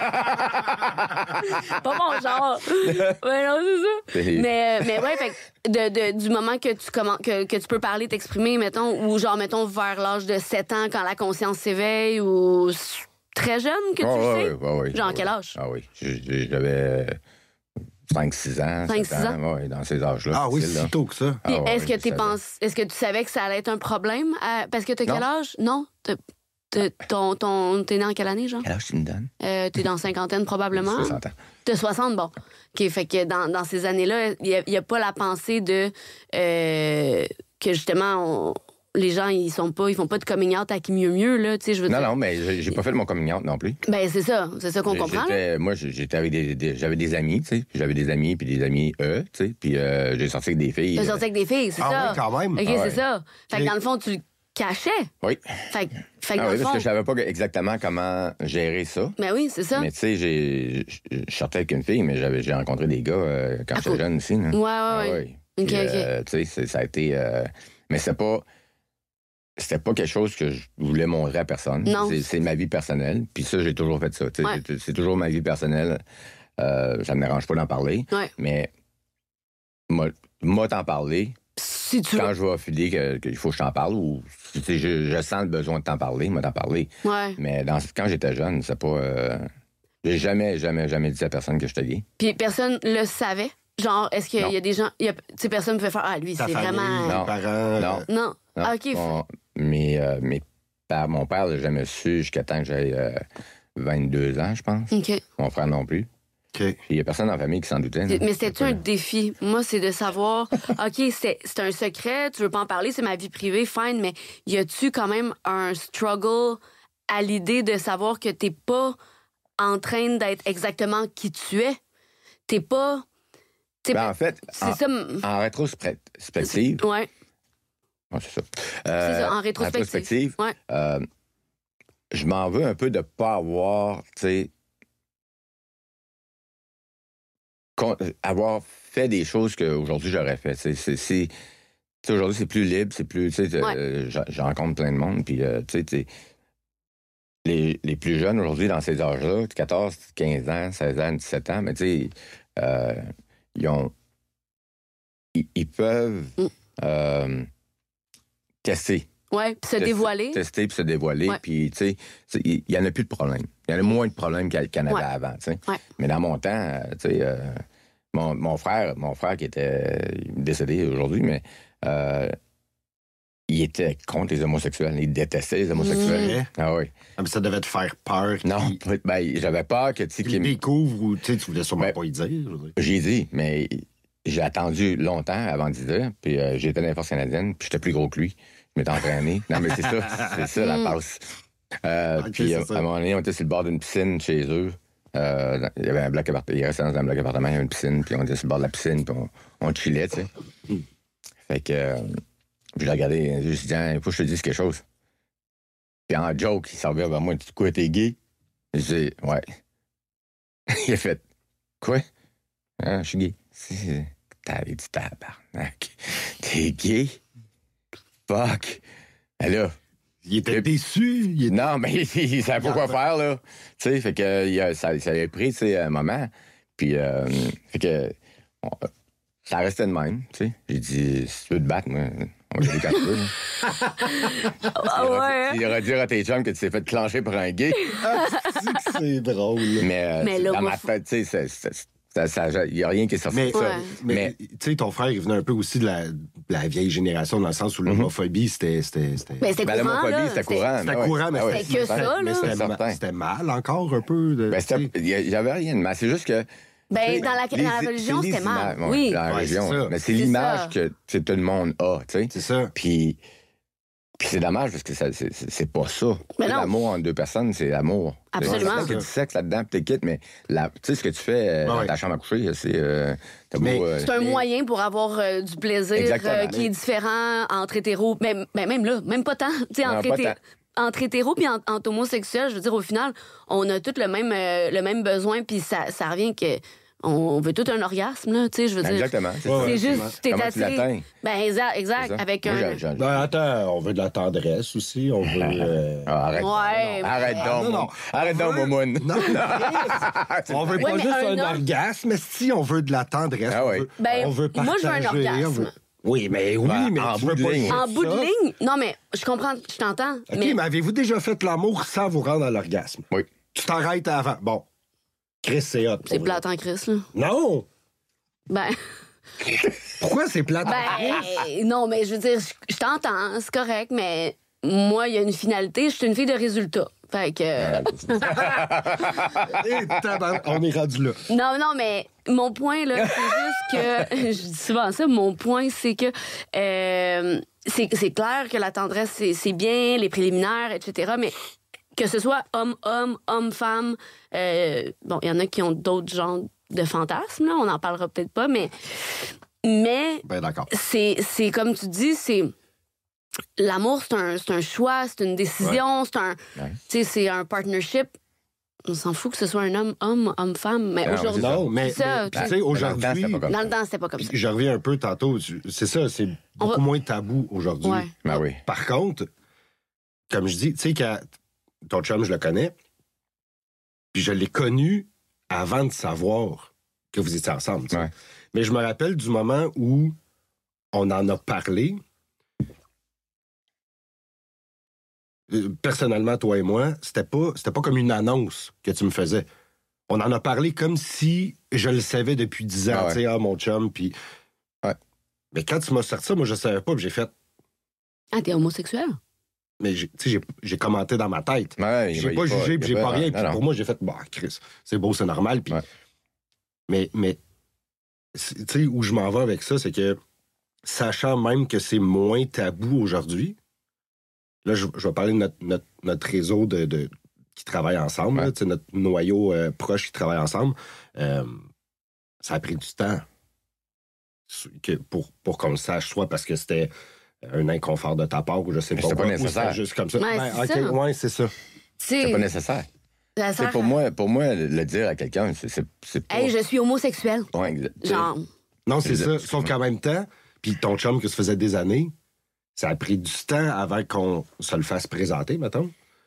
Pas mon genre. Ouais, non, c'est ça. Mais ouais, fait que du moment que que tu peux parler, t'exprimer, mettons, ou genre, mettons, vers l'âge de 7 ans, quand la conscience s'éveille, ou très jeune que tu le sais?
Oui.
Genre, quel âge?
Ah oui. J'avais 5-6 ans.
5-6
7 ans. Oui, dans ces âges-là.
Ah oui,
facile, là.
si tôt que ça.
Puis
Ah ouais,
est-ce que
je savais.
est-ce que tu savais que ça allait être un problème? Parce que t'as
Non.
quel âge? Non? T'es né en quelle année, genre?
Quel âge tu me donnes?
T'es dans cinquantaine, probablement.
60 ans.
De 60, bon. OK, fait que dans ces années-là, il n'y a pas la pensée de que justement, les gens, ils font pas de coming out à qui mieux, là, tu sais, je veux dire.
Non, mais j'ai pas fait mon coming out non plus.
Ben, c'est ça qu'on comprend. Là.
Moi, j'étais avec j'avais des amis, tu sais. J'avais des amis, puis des amis, eux, tu sais. Puis j'ai sorti avec des filles.
T'as sorti avec des filles, c'est
Ah
ça.
oui, quand même.
OK,
Ah ouais.
c'est ça. Fait que dans le fond, tu le cachais.
Oui.
Fait que
Ah
dans
oui,
le fond.
parce que je savais pas exactement comment gérer ça.
Ben oui, c'est ça.
Mais tu sais, je sortais avec une fille, mais j'ai rencontré des gars quand j'étais
cool.
jeune aussi. Là.
Ouais.
Ah oui.
OK,
Puis,
OK.
tu sais, ça a été... mais c'était pas quelque chose que je voulais montrer à personne.
Non.
C'est ma vie personnelle. Puis ça, j'ai toujours fait ça. Tu sais,
Ouais.
c'est toujours ma vie personnelle. Ça me dérange pas d'en parler.
Ouais.
Mais moi t'en parler,
Si tu veux.
quand je vais filer qu'il faut que je t'en parle, ou si je sens le besoin de t'en parler, moi t'en parler.
Ouais.
Mais quand j'étais jeune, c'est pas... j'ai jamais dit à personne que j'étais gay.
Puis personne le savait. Genre, est-ce qu'il
Non.
y a des gens. Tu sais, personne ne pouvait faire. Ah, lui,
Ta
c'est
famille,
vraiment.
Non.
tes parents.
Non.
Non.
Non.
Ah, OK.
Mon père l'a jamais su jusqu'à temps que j'aie 22 ans, je pense.
OK.
Mon frère non plus.
OK.
Puis il y a personne dans la famille qui s'en doutait. là.
Mais c'était-tu un défi? Moi, c'est de savoir, OK, c'est un secret, tu veux pas en parler, c'est ma vie privée, fine, mais y a-tu quand même un struggle à l'idée de savoir que t'es pas en train d'être exactement qui tu es? T'es pas... t'sais,
Ben, en fait,
c'est ça...
en rétrospective,
Ouais,
ouais, c'est ça.
c'est ça, en rétrospective. Ouais.
Je m'en veux un peu de pas avoir, tu sais, avoir fait des choses qu'aujourd'hui j'aurais fait. Tu sais, aujourd'hui, c'est plus libre, c'est plus, tu sais,
Ouais.
je rencontre plein de monde, puis, tu sais, les plus jeunes aujourd'hui, dans ces âges-là, 14, 15 ans, 16 ans, 17 ans, mais tu sais, ils peuvent tester.
Ouais, puis se dévoiler.
Tester puis se dévoiler.
Ouais.
Puis, tu sais, il n'y en a plus de problème. Il y en a moins de problèmes qu'il y en avait
Ouais.
avant, tu sais.
Ouais.
Mais dans mon temps, tu sais, mon frère qui était décédé aujourd'hui, mais il était contre les homosexuels. Il détestait les homosexuels.
Vrai?
Ah oui.
Ah, mais ça devait te faire peur.
Non,
qu'il
ben, j'avais peur que, tu sais,
qu'il découvre ou tu voulais sûrement
Ben,
pas y dire. je veux dire.
j'ai dit, mais j'ai attendu longtemps avant d'y dire. Puis j'étais dans les forces canadiennes, puis j'étais plus gros que lui. Je m'étais entraîné. Non, mais c'est ça la passe.
Ok,
Puis
c'est
à
ça.
un moment donné, on était sur le bord d'une piscine chez eux. Il y avait un bloc appartement. Il restait dans un bloc appartement, il y avait une piscine, puis on était sur le bord de la piscine, puis on chillait, tu sais. Fait que je l'ai regardé, je me suis dit, il faut que je te dise quelque chose. Puis en joke, il s'en revient vers moi, tu quoi, t'es gay? Je dis, ouais. Il a fait, quoi? Ah, je suis gay. T'avais dit tabarnak. T'es gay? Fuck. Ben là.
Il était déçu.
Non, mais il savait pas quoi faire, là. Tu sais, fait que ça avait pris, tu sais, un moment. Puis, fait que ça restait de même, tu sais. J'ai dit, si tu veux te battre, moi, on va y aller quand tu veux. Là.
Ah ouais.
Il aurait dit à tes chums que tu t'es fait clencher pour un gay.
C'est drôle.
Mais là,
dans
moi,
ma tête, tu sais, il n'y a rien qui est sorti
Mais,
de ça.
Ouais.
mais tu sais, ton frère, il venait un peu aussi de la vieille génération, dans le sens où l'homophobie, c'était.
Mais c'était
Ben,
courant,
l'homophobie,
là.
c'était courant.
C'était
ouais.
courant, mais
Ah ouais.
c'était que ça,
mais
là.
C'est certain.
c'était mal encore un peu.
Ben, il n'y avait rien de mal. C'est juste que.
Ben,
tu sais,
dans la religion,
c'est les
c'était mal.
images,
Oui.
Dans la
Ouais,
religion.
c'est ça.
Mais c'est
C'est
l'image
ça.
que tu sais, tout le monde a, tu sais.
C'est ça.
Puis c'est dommage parce que c'est pas ça.
Mais non.
L'amour entre deux personnes, c'est l'amour.
Absolument.
Il y a du sexe là-dedans, puis t'es quitte, mais tu sais, ce que tu fais dans
Ouais.
ta chambre à coucher, c'est. T'as
Mais
beau,
C'est un moyen pour avoir du plaisir
Exactement.
qui est différent entre hétéros. Mais même là, même pas tant. Tu sais,
Non,
entre,
pas tant.
entre hétéros puis entre homosexuels, je veux dire, au final, on a tous le même besoin, puis ça revient que On veut tout un orgasme, là, tu sais, je veux dire.
Exactement.
C'est juste, t'es
Comment tu
attiré.
l'atteins?
Ben, exact, avec
Moi,
un...
Ben, attends, on veut de la tendresse aussi. On veut.
Arrête.
Ouais.
Arrête donc.
non.
Arrête donc, Momoun.
Non, on veut
Ouais,
pas
mais
juste
un
un
homme-
orgasme, si on veut de la tendresse.
Ah
on
oui.
veut,
Ben,
on veut
moi, je veux un
partager,
orgasme.
on veut- Oui, mais
en
tu
bout
veux
de
pas
ligne.
juste
En bout de
ça.
ligne, non, mais je comprends, je t'entends.
OK,
mais
mais avez-vous déjà fait l'amour sans vous rendre à l'orgasme?
Oui.
Tu t'arrêtes avant. Bon. Chris, c'est hot.
c'est plate en Chris, là.
Non!
Ben,
Pourquoi c'est plate?
non, mais je veux dire, je t'entends, c'est correct, mais moi, il y a une finalité, je suis une fille de résultat. Fait que...
Eh, tabarnak, on est rendu là.
Non, mais mon point, là, c'est juste que... Je dis souvent ça, mon point, c'est que... c'est clair que la tendresse, c'est bien, les préliminaires, etc., mais que ce soit homme-homme, homme-femme, bon, il y en a qui ont d'autres genres de fantasmes, là, on n'en parlera peut-être pas, mais
Ben d'accord.
c'est comme tu dis, c'est... L'amour, c'est un choix, c'est une décision, c'est un... Tu sais, c'est un partnership. On s'en fout que ce soit un homme, homme-femme, mais
Non,
aujourd'hui...
Non, mais
c'est ça,
tu
tu
sais, aujourd'hui...
c'était pas comme
Dans le temps, c'était pas comme ça.
Je reviens un peu tantôt. C'est ça, c'est beaucoup moins tabou aujourd'hui.
Ouais.
Ben oui.
Par contre, comme je dis, tu sais, quand ton chum, je le connais, puis je l'ai connu avant de savoir que vous étiez ensemble. Tu sais.
Ouais.
Mais je me rappelle du moment où on en a parlé. Personnellement, toi et moi, c'était pas comme une annonce que tu me faisais. On en a parlé comme si je le savais depuis 10 ans,
Ah ouais.
tu sais, mon chum, puis...
Ouais.
Mais quand tu m'as sorti ça, moi, je savais pas, puis j'ai fait...
Ah, t'es homosexuel?
Mais tu sais, j'ai commenté dans ma tête.
Ouais,
J'ai pas jugé, puis j'ai pas rien. Puis
non,
pour moi, j'ai fait, bah, Chris, c'est beau, c'est normal. Puis...
Ouais.
Mais tu sais, où je m'en vais avec ça, c'est que, sachant même que c'est moins tabou aujourd'hui, là, je vais parler de notre réseau qui travaille ensemble,
Ouais.
là, tu sais, notre noyau proche qui travaille ensemble. Ça a pris du temps pour qu'on le sache, soit parce que c'était un inconfort de ta part ou je sais
Mais
pas.
c'était pas
quoi, ou
nécessaire.
c'était juste comme ça.
Ouais,
Ben,
c'est ça.
ouais, c'est ça.
C'est pas nécessaire.
Ça
Tu sais,
sert
pour moi, le dire à quelqu'un, c'est pas...
Hey, je suis homosexuel.
Ouais, exact. Tu sais,
Genre,
Non, c'est
Exact.
ça. Sauf qu'en même temps, puis ton chum que ça faisait des années, ça a pris du temps avant qu'on se le fasse présenter, mettons.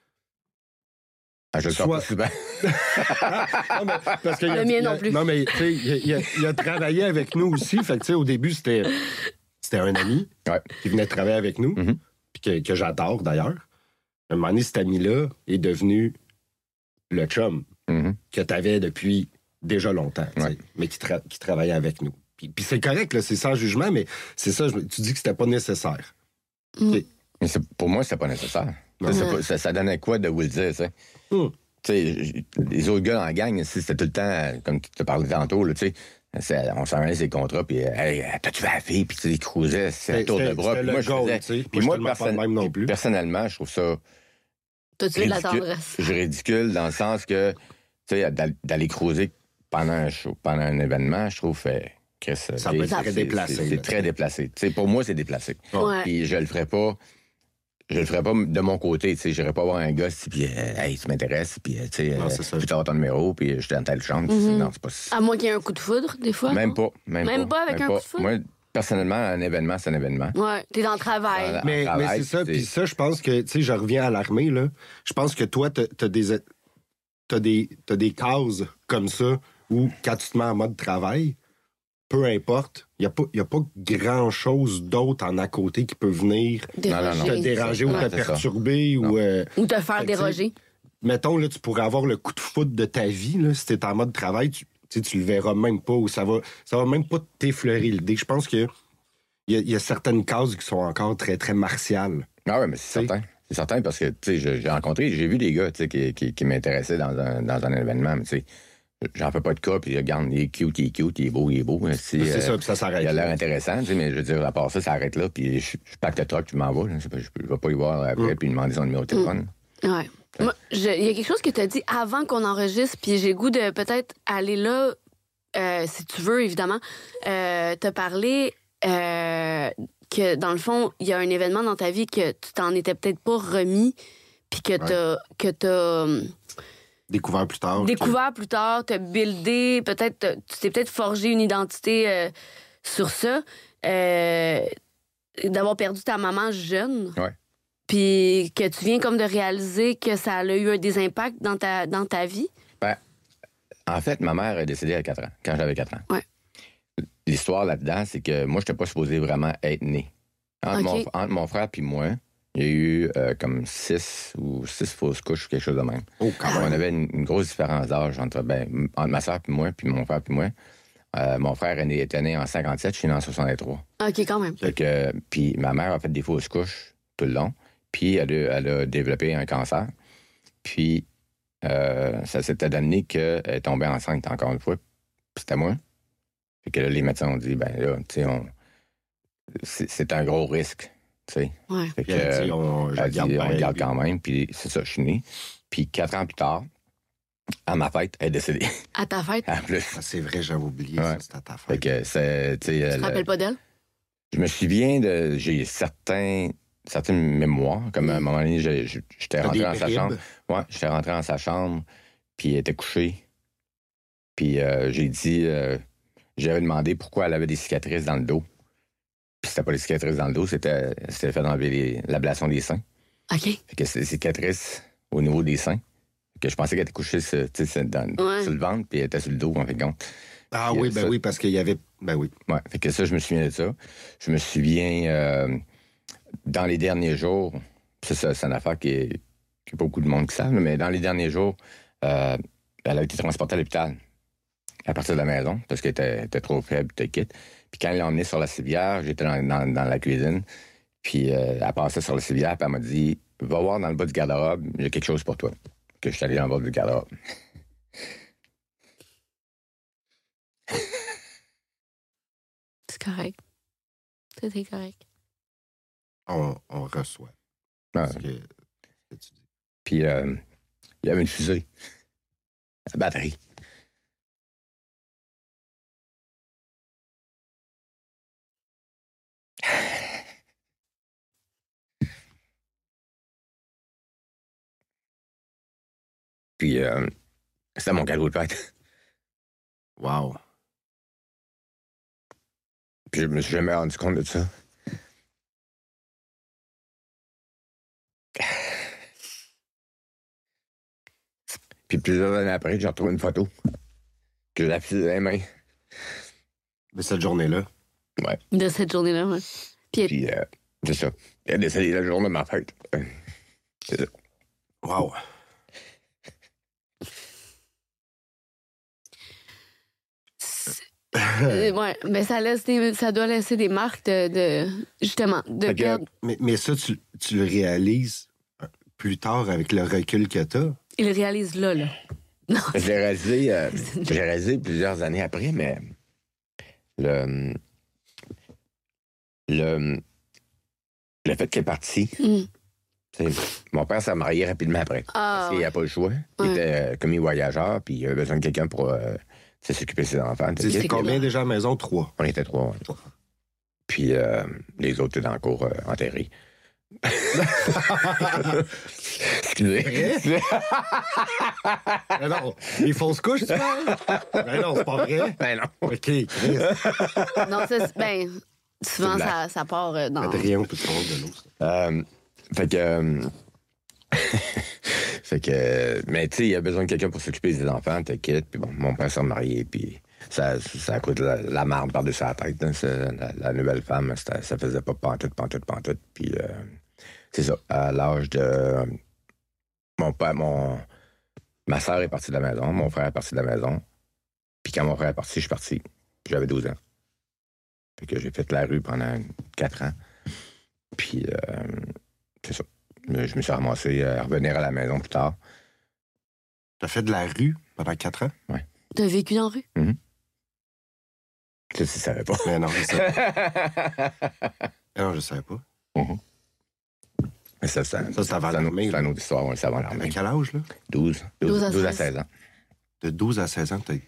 ah, je le sors
soit-
pas souvent.
Non, mais parce que
Le mien non plus.
Non, mais tu sais, il a travaillé avec nous aussi. Fait que tu sais, au début, c'était un ami
Ouais.
qui venait travailler avec nous,
Mhm.
puis que j'adore d'ailleurs. À un moment donné, cet ami-là est devenu le chum
Mhm.
que tu avais depuis déjà longtemps, tu sais,
Ouais.
mais qui travaillait avec nous. Puis c'est correct, là, c'est sans jugement, mais c'est ça, tu dis que c'était pas nécessaire.
Mais pour moi, c'était pas nécessaire.
Non.
Ça donnait quoi de vous le dire, tu sais?
Hum.
Tu sais, les autres gars en gang, c'était tout le temps, comme tu te parlais tantôt, là, tu sais, on s'en allait ses contrats, puis hey, t'as-tu vu la fille, puis tu sais, ils cruisaient, c'est un tour de bras.
C'était
Puis
le
moi, je
goal,
faisais.
tu sais.
Puis
Moi,
moi,
je te le mets pas de même non plus.
personnellement, je trouve ça
t'as-tu de la
ridicule,
tendresse?
ridicule dans le sens que, tu sais, d'aller cruiser pendant un show, pendant un événement, je trouve que
Ça peut être très déplacé,
C'est
là,
très déplacé. Tu sais, pour moi, c'est déplacé.
Ouais.
Puis je le ferais pas. Je le ferais pas de mon côté, tu sais, j'irais pas voir un gars, puis hey, tu m'intéresses, puis tu sais,
Non, c'est ça.
je peux t'avoir ton numéro, puis je suis dans telle chambre. Non, c'est pas
À moins qu'il y ait un coup de foudre, des fois.
même
non?
pas, même
Même pas avec un coup de foudre?
Moi, personnellement, un événement, c'est un événement.
Ouais, t'es dans le travail.
Voilà.
Mais
travail,
c'est ça,
c'est-
puis ça, je pense que, tu sais, je reviens à l'armée, là. Je pense que toi, t'as des cases comme ça où, quand tu te mets en mode travail, peu importe, il n'y a pas grand-chose d'autre en à côté qui peut venir
Déroger.
te déranger ou
Ouais.
te
c'est ça.
perturber ou...
Ou te faire
Fait que,
déroger.
mettons, là, tu pourrais avoir le coup de foudre de ta vie, là, si t'es en mode travail, tu le verras même pas ou ça va même pas t'effleurer l'idée. Je pense que il y a certaines cases qui sont encore très, très martiales.
Ah ouais, mais c'est
T'sais.
certain. C'est certain parce que, tu sais, j'ai vu des gars, tu sais, qui m'intéressaient dans un événement, mais tu sais, j'en fais pas de cas, puis regarde, il est cute, il est beau.
C'est ça, puis ça s'arrête.
Il a l'air
là.
intéressant, tu sais, mais je veux dire, à part ça, ça arrête là, puis je pacte le truck, tu m'en vas, là. Je vais pas y voir après, puis lui demander son numéro de téléphone.
Ouais. Moi, il y a quelque chose que tu as dit avant qu'on enregistre, puis j'ai le goût de peut-être aller là, si tu veux, évidemment. T'as parlé que, dans le fond, il y a un événement dans ta vie que tu t'en étais peut-être pas remis, puis que t'as
Découvert plus tard.
Découvert plus tard, t'as buildé, peut-être, tu t'es peut-être forgé une identité sur ça. D'avoir perdu ta maman jeune.
Ouais.
Puis que tu viens comme de réaliser que ça a eu des impacts dans ta vie.
Ben, en fait, ma mère est décédée à 4 ans, quand j'avais 4 ans.
Ouais.
L'histoire là-dedans, c'est que moi, je n'étais pas supposé vraiment être né. Entre mon frère et moi, il y a eu comme 6 fausses couches ou quelque chose de même.
Oh, quand même.
On avait une grosse différence d'âge entre ma soeur et moi, puis mon frère et moi. Mon frère était né en 57, je suis né en 63.
OK, quand même.
Puis ma mère a fait des fausses couches tout le long. Puis elle a développé un cancer. Puis ça s'était donné qu'elle est tombée enceinte encore une fois. Puis c'était moi. Fait que là, les médecins ont dit, ben là, tu sais, c'est un gros risque, tu sais.
Ouais.
Fait que,
Elle a dit, on
le garde quand même. Puis c'est ça, je suis né. Puis 4 ans plus tard, à ma fête, elle est décédée.
À ta fête?
En plus.
Ah, c'est vrai, j'avais oublié
Ouais.
ça, c'était à ta
Fait
fête.
que c'est, tu sais...
Tu te rappelles pas d'elle?
Je me souviens de... J'ai certaines mémoires. Comme à un moment donné, j'étais rentré dans sa chambre. Ouais, j'étais rentré dans sa chambre, puis elle était couchée. Puis j'ai dit... j'avais demandé pourquoi elle avait des cicatrices dans le dos. Puis c'était pas des cicatrices dans le dos, c'était fait enlever l'ablation des seins.
OK.
Fait que c'est des cicatrices au niveau des seins. Fait que je pensais qu'elle était couchée sur le ventre, puis elle était sur le dos, en fait, compte.
Ah
Puis,
oui, ben
ça-
oui, parce qu'il y avait... Ben oui.
Ouais, fait que ça, je me souviens de ça. Je me souviens, dans les derniers jours, ça, c'est une affaire qui est pas beaucoup de monde qui savent, mais dans les derniers jours, elle a été transportée à l'hôpital à partir de la maison parce qu'elle était trop faible, était quitte. Puis quand elle l'a emmenée sur la civière, j'étais dans la cuisine, puis elle passait sur la civière, puis elle m'a dit « Va voir dans le bas du garde-robe, j'ai quelque chose pour toi. » Que je suis allé dans le bas du garde-robe.
C'est correct. C'est correct.
On reçoit.
Ouais.
Ce que tu dis.
Puis il y avait une fusée à batterie. Puis c'était mon cadeau de fête.
Wow.
Puis je me suis jamais rendu compte de ça. Puis plusieurs années après, j'ai retrouvé une photo que j'ai affichée dans les mains.
De cette journée-là.
Ouais.
De cette journée-là, ouais. Puis,
Puis c'est ça. Elle est décédée la journée de ma fête. C'est ça.
Wow.
ouais, mais ça doit laisser des marques justement, de
Fait que-
perdre.
Mais ça, tu le réalises plus tard avec le recul que t'as.
Il réalise là. Non.
Je l'ai réalisé plusieurs années après, mais le fait qu'elle est partie, mon père s'est marié rapidement après.
Ah,
Parce qu'il n'a pas le choix. Il était commis voyageur, puis il avait besoin de quelqu'un pour s'occuper de ses enfants.
C'est combien déjà à la maison? 3.
On était 3. Ouais. Puis les autres étaient dans le cours enterrés. Excusez.
Ben non, les fausses couches, tu parles? Ben non, c'est pas vrai.
Ben non.
OK, Chris.
non, souvent, ça part dans.
Adrien, on peut te prendre de l'eau, ça.
Fait que... fait que... Mais tu sais, il a besoin de quelqu'un pour s'occuper des enfants, t'inquiète. Puis bon, mon père s'est marié, puis ça coûte la marde par-dessus la tête. Hein, la nouvelle femme, ça faisait pas pantoute. Puis c'est ça, à l'âge de... Ma soeur est partie de la maison, mon frère est parti de la maison. Puis quand mon frère est parti, je suis parti. Puis j'avais 12 ans. Fait que j'ai fait la rue pendant 4 ans. Puis c'est ça. Je me suis ramassé à revenir à la maison plus tard.
T'as fait de la rue pendant 4 ans?
Ouais.
T'as vécu dans la rue?
Je ne savais pas.
Mais non, je savais pas. Non, je savais pas.
Mais ça,
c'est avant l'armée,
C'est une autre histoire, c'est avant
À
l'armée.
quel âge, là?
12 à 16 ans.
De 12 à 16 ans, t'as...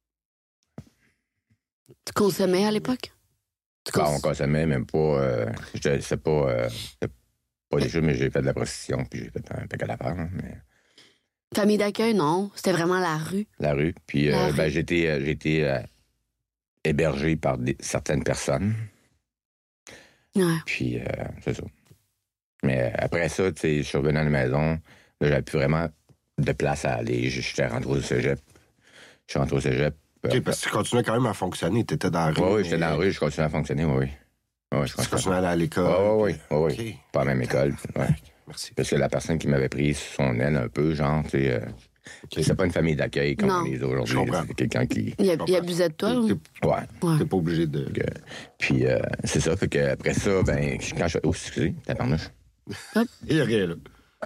Tu consommais à l'époque?
On consommait même pas... c'est pas des choses, mais j'ai fait de la prostitution, puis j'ai fait un paquet d'affaires. Hein, mais
Famille d'accueil, non. C'était vraiment la rue.
La rue. Puis
La rue.
j'ai été hébergé par certaines personnes.
Ouais.
Puis c'est ça. Mais après ça, tu sais, je suis revenu à la maison. Là, j'avais plus vraiment de place à aller. J'étais rentré au cégep. Je suis rentré au cégep.
OK, parce que tu continuais quand même à fonctionner. Tu étais dans la rue.
Oui, j'étais dans la rue. Je continuais à fonctionner, oui. Ouais,
Tu continuais à aller à l'école.
Oui.
OK.
Pas à la même école. Ouais.
Merci.
Parce que la personne qui m'avait pris sous son aile un peu, genre, tu sais, c'est pas une famille d'accueil comme
Non.
on les a aujourd'hui.
Je comprends.
C'est quelqu'un qui...
Il abusait de toi, ou?
T'es
Ouais.
pas obligé de...
Puis c'est ça, fait que après ça, ben, quand je... Oh, excusez, tabarnouche.
Il y a rien, là.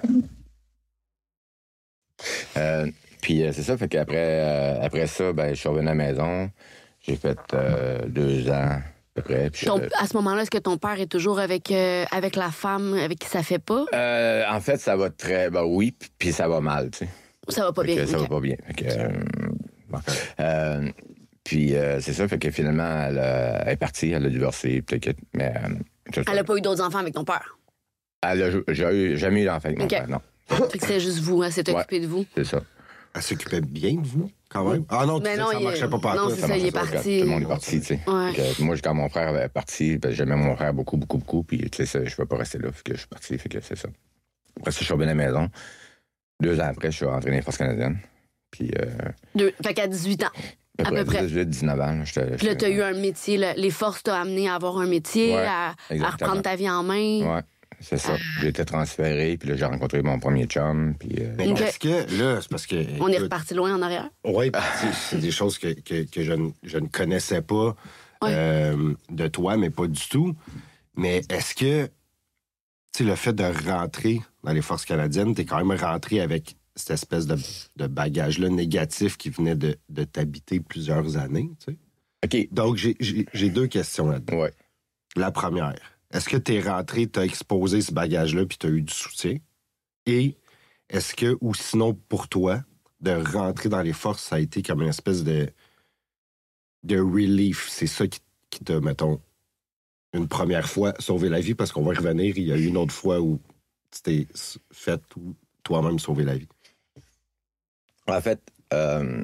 Puis c'est ça, fait qu'après après ça, ben, je suis revenu à la maison. J'ai fait 2 ans, à peu près. Puis
À ce moment-là, est-ce que ton père est toujours avec la femme avec qui ça fait pas?
en fait, ça va très... Ben oui, puis ça va mal, tu sais.
Ça va pas
Fait
bien.
que ça
ok.
va pas bien. Fait que, bon. Puis c'est ça, fait que finalement, elle est partie, elle a divorcé, mais...
Elle a pas eu d'autres enfants avec ton père.
Elle a jamais eu d'enfant avec mon
Ok.
père, non.
Fait que c'est juste vous, elle s'est occupée de vous.
C'est ça.
Elle s'occupait bien de vous, quand même. Ah non, tu
Mais
sais
non,
que ça marchait pas
non,
partout.
c'est ça, il est
marchait pas,
parti.
Tout le monde est parti, tu sais.
Ouais.
Fait que moi, quand mon frère est parti, ben, j'aimais mon frère beaucoup, puis tu sais, je peux pas rester là, fait que je suis parti, fait que c'est ça. Après ça, je suis revenu à la maison. 2 ans après, je suis rentré dans les forces canadiennes. Puis,
Fait qu'à 18 ans, à peu près.
18, 19 ans.
Puis là, t'as eu un métier. Les forces t'ont amené à avoir un métier,
Ouais,
à
exactement.
reprendre ta vie en main.
Ouais, c'est ça. J'ai été transféré, puis là, j'ai rencontré mon premier chum, puis...
Mais
Ok.
est-ce que, là, c'est parce que...
On est
écoute,
reparti loin en arrière.
oui, c'est des choses que je ne connaissais pas de toi, mais pas du tout. Mais est-ce que, tu sais, le fait de rentrer dans les forces canadiennes, t'es quand même rentré avec cette espèce de bagage-là négatif qui venait de t'habiter plusieurs années, tu sais?
OK.
Donc, j'ai 2 questions là-dedans.
Ouais.
La première, est-ce que t'es rentré, t'as exposé ce bagage-là, puis t'as eu du soutien? Et est-ce que, ou sinon pour toi, de rentrer dans les forces, ça a été comme une espèce de relief? C'est ça qui t'a, mettons, une première fois sauvé la vie, parce qu'on va y revenir, il y a eu une autre fois où tu t'es fait ou toi-même sauver la vie.
En fait, tu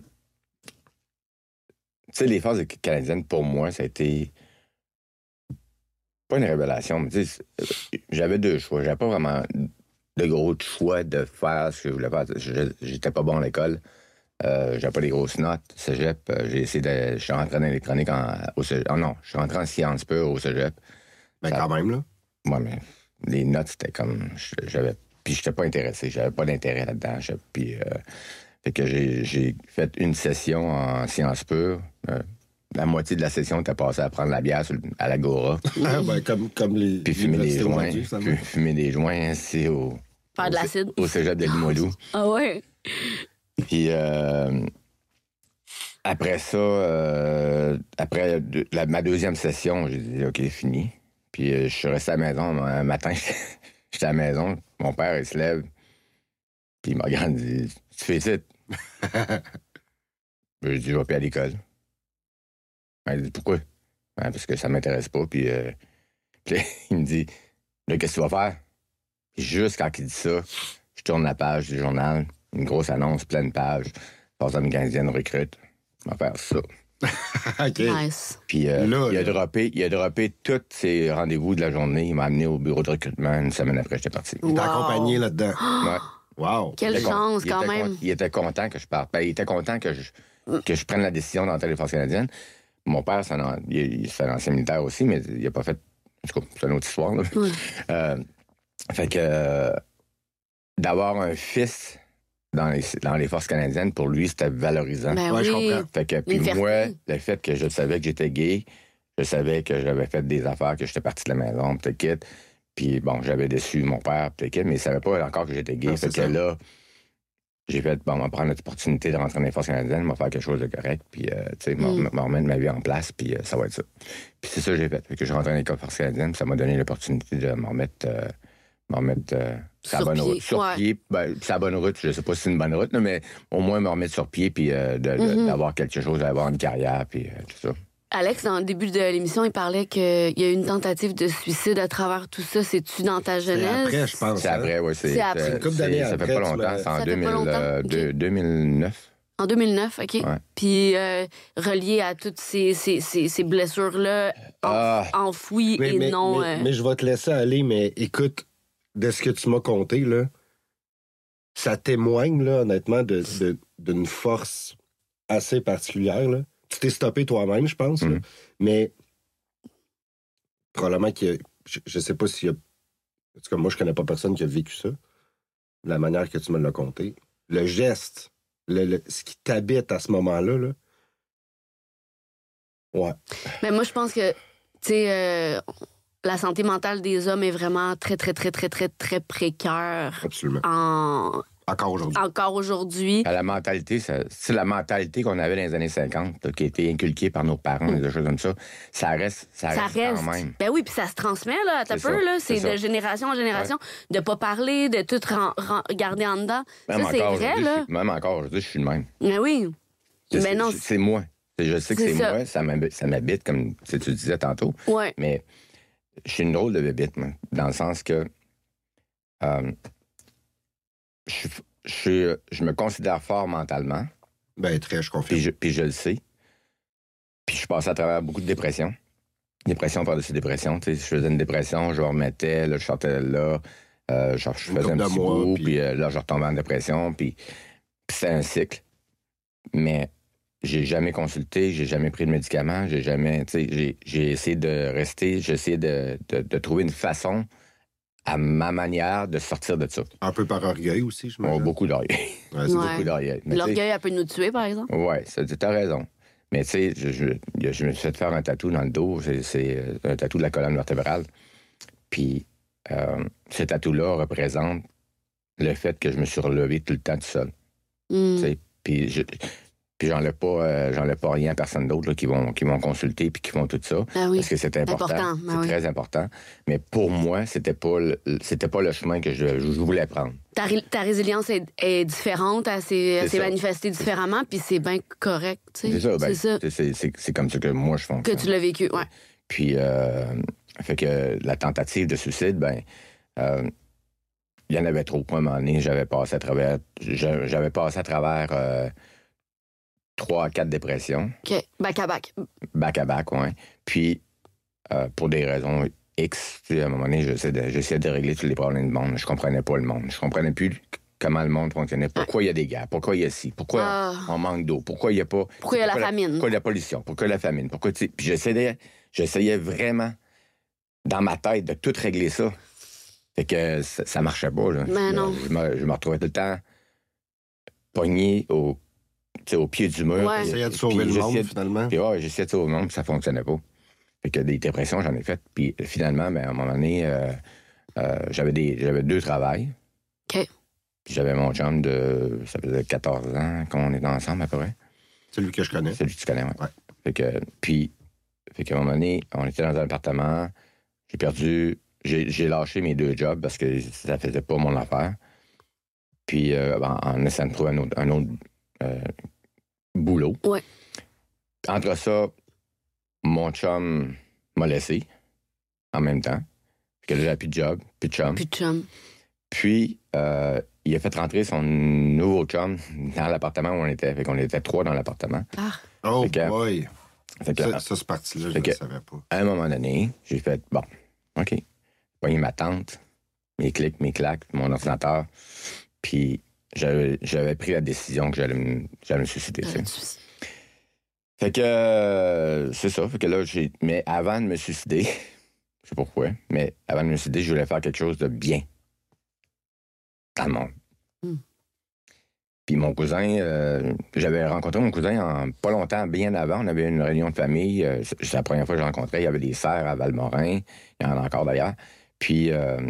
sais, les forces canadiennes, pour moi, ça a été pas une révélation, mais tu sais, j'avais 2 choix. J'avais pas vraiment de gros choix de faire ce que je voulais faire. J'étais pas bon à l'école. J'avais pas des grosses notes. Cégep, j'ai essayé de... Je suis rentré en électronique au cégep. Oh non, je suis rentré en sciences pures au cégep.
Ben,
Ça-
quand même, là.
Ouais, mais les notes, c'était comme... Puis j'étais pas intéressé. J'avais pas d'intérêt là-dedans. Puis... fait que j'ai fait une session en sciences pures. La moitié de la session était passée à prendre la bière à l'Agora.
Ben, comme les...
Puis fumer des
universités
joints.
aujourd'hui,
Puis
finalement.
fumer des joints ici
Faire de l'acide.
au cégep de Limoilou.
Ah ouais?
Puis après ça, ma 2e session, j'ai dit OK, fini. Puis je suis resté à la maison. Un matin, j'étais à la maison. Mon père, il se lève. Puis il me regarde et dit Tu fais ça? Je dis Je vais plus à l'école. Il dit Pourquoi? Ben, parce que ça m'intéresse pas. Puis là, il me dit Là, qu'est-ce que tu vas faire? Puis juste quand il dit ça, je tourne la page du journal, une grosse annonce, pleine page. Force armée canadienne recrute. On va faire ça.
OK.
Nice.
Puis
Là,
il a droppé tous ses rendez-vous de la journée. Il m'a amené au bureau de recrutement. Une semaine après, j'étais parti.
Il t'a
Wow.
accompagné là-dedans.
Ouais.
Wow.
Quelle chance, quand même.
Il était content que je parte. Ben, il était content que je prenne la décision d'entrer les forces canadiennes. Mon père, c'est un ancien militaire aussi, mais il n'a pas fait... En tout cas, c'est une autre histoire. Là. Fait que d'avoir un fils dans les forces canadiennes, pour lui, c'était valorisant.
Ben
Ouais, je
oui.
comprends.
Fait que, puis
Une
moi,
fierté.
le fait que je savais que j'étais gay, je savais que j'avais fait des affaires, que j'étais parti de la maison, peut-être quitte. Puis bon, j'avais déçu mon père, peut-être quitte, mais il savait pas encore que j'étais gay.
Non,
fait
c'est
que
ça.
là, j'ai fait, bon, on va prendre l'opportunité de rentrer dans les forces canadiennes, on va faire quelque chose de correct, puis, tu sais, me remettre ma vie en place, puis ça va être ça. Puis c'est ça que j'ai fait. Fait que je suis rentré dans les forces canadiennes, puis ça m'a donné l'opportunité de me remettre sur la bonne
pied,
route. Sur
ouais.
pied. Ben, sa bonne route, je sais pas si c'est une bonne route, là, mais au moins me remettre sur pied, puis d'avoir quelque chose, d'avoir une carrière, puis tout ça.
Alex, dans le début de l'émission, il parlait qu'il y a eu une tentative de suicide à travers tout ça. C'est-tu dans ta jeunesse?
C'est après, je pense.
C'est après, oui.
C'est après.
Une couple d'années
ça fait
après,
pas longtemps. C'est en
Ça fait pas longtemps? Ok.
2009.
En 2009, OK.
Ouais.
Puis relié à toutes ces blessures-là enfouies et non...
Mais je vais te laisser aller, mais écoute, de ce que tu m'as conté, là, ça témoigne, là, honnêtement, d'une force assez particulière. Là. Tu t'es stoppé toi-même, je pense, là, mais probablement qu'il y a... Je sais pas s'il y a... En tout cas, moi, je connais pas personne qui a vécu ça, de la manière que tu me l'as conté. Le geste... ce qui t'habite à ce moment-là, là. Ouais.
Mais moi, je pense que, tu sais, la santé mentale des hommes est vraiment très, très, très, très, très, très précaire.
Absolument. Encore aujourd'hui.
Encore aujourd'hui.
La mentalité, c'est la mentalité qu'on avait dans les années 50, là, qui a été inculquée par nos parents, des choses comme ça. Ça reste quand même.
Ben oui, puis ça se transmet, là, à ta peu, là. C'est de génération en génération, de pas parler, de tout garder en dedans.
Même
ça, c'est vrai, là.
Même encore aujourd'hui, je suis le même.
Mais oui. Mais non.
C'est moi. Je sais que c'est moi, ça m'habite, comme tu disais tantôt.
Ouais.
Mais je suis une drôle de bébite, moi, dans le sens que je me considère fort mentalement.
Ben, très, je confirme.
Puis je le sais. Puis je passais à travers beaucoup de dépression. Dépression par-dessus dépression. Tu sais, je faisais une dépression, je remettais, là, je sortais de là, je faisais un petit bout, puis là, je retombais en dépression, puis c'est un cycle. Mais j'ai jamais consulté, j'ai jamais pris de médicaments, j'ai jamais... Tu sais, j'ai essayé de rester, j'ai essayé de trouver une façon à ma manière de sortir de ça.
Un peu par orgueil aussi, je me dis.
Beaucoup d'orgueil.
Ouais, c'est
beaucoup d'orgueil.
L'orgueil, elle peut nous tuer, par exemple?
Oui, tu as raison. Mais tu sais, je me suis fait faire un tatou dans le dos. C'est un tatou de la colonne vertébrale. Puis ce tatou-là représente le fait que je me suis relevé tout le temps tout seul. Puis j'enlève pas rien à personne d'autre là, qui vont consulter puis qui font tout ça.
Ah oui.
Parce que c'est important. C'est très important. Mais pour moi, c'était pas le chemin que je voulais prendre.
Ta résilience est différente, elle s'est manifestée différemment, puis c'est bien correct. Tu sais.
C'est ça. C'est comme ça que moi je fonctionne.
Que tu l'as vécu, ouais.
Puis, fait que la tentative de suicide, il y en avait trop. À un moment donné, j'avais passé à travers 3 à 4 dépressions.
OK. Back à back.
Back à back, oui. Puis, pour des raisons X, à un moment donné, j'essayais de régler tous les problèmes du monde. Je comprenais pas le monde. Je comprenais plus comment le monde fonctionnait. Pourquoi il y a des guerres? Pourquoi il y a ci? Pourquoi on manque d'eau? Pourquoi il y a pas...
Pourquoi il y a la famine?
Pourquoi la pollution? Pourquoi la famine? Pourquoi, puis j'essayais vraiment, dans ma tête, de tout régler ça. Fait que ça marchait pas, là.
Mais non.
Je me retrouvais tout le temps pogné au pied du mur.
Ouais.
J'essayais de sauver le monde, finalement.
Puis j'essayais de sauver le monde, puis ça fonctionnait pas. Fait que des dépressions, j'en ai fait. Puis finalement, à un moment donné, j'avais 2 travails.
OK.
Puis j'avais mon chum ça faisait 14 ans qu'on est ensemble, à peu près.
Celui que je connais.
Celui que tu connais, oui.
Ouais.
Fait qu'à un moment donné, on était dans un appartement. J'ai lâché mes 2 jobs parce que ça faisait pas mon affaire. Puis en essayant de trouver un autre boulot.
Ouais.
Entre ça, mon chum m'a laissé en même temps. Fait que là, j'avais plus de job, plus de chum.
Plus de chum.
Puis, il a fait rentrer son nouveau chum dans l'appartement où on était. Fait qu'on était 3 dans l'appartement.
Ah.
Oh boy!
Fait que,
ça, ce parti-là, je ne le savais pas.
À un moment donné, j'ai fait, bon, OK. J'ai pogné ma tente, mes clics, mes claques, mon ordinateur. Puis, j'avais pris la décision que j'allais me suicider. Fait que, c'est ça. Fait que là, mais avant de me suicider, je sais pas pourquoi, mais avant de me suicider, je voulais faire quelque chose de bien dans le monde. Puis mon cousin, j'avais rencontré mon cousin pas longtemps, bien avant. On avait une réunion de famille. C'est la première fois que je le rencontrais. Il y avait des serres à Valmorin. Il y en a encore d'ailleurs. Puis,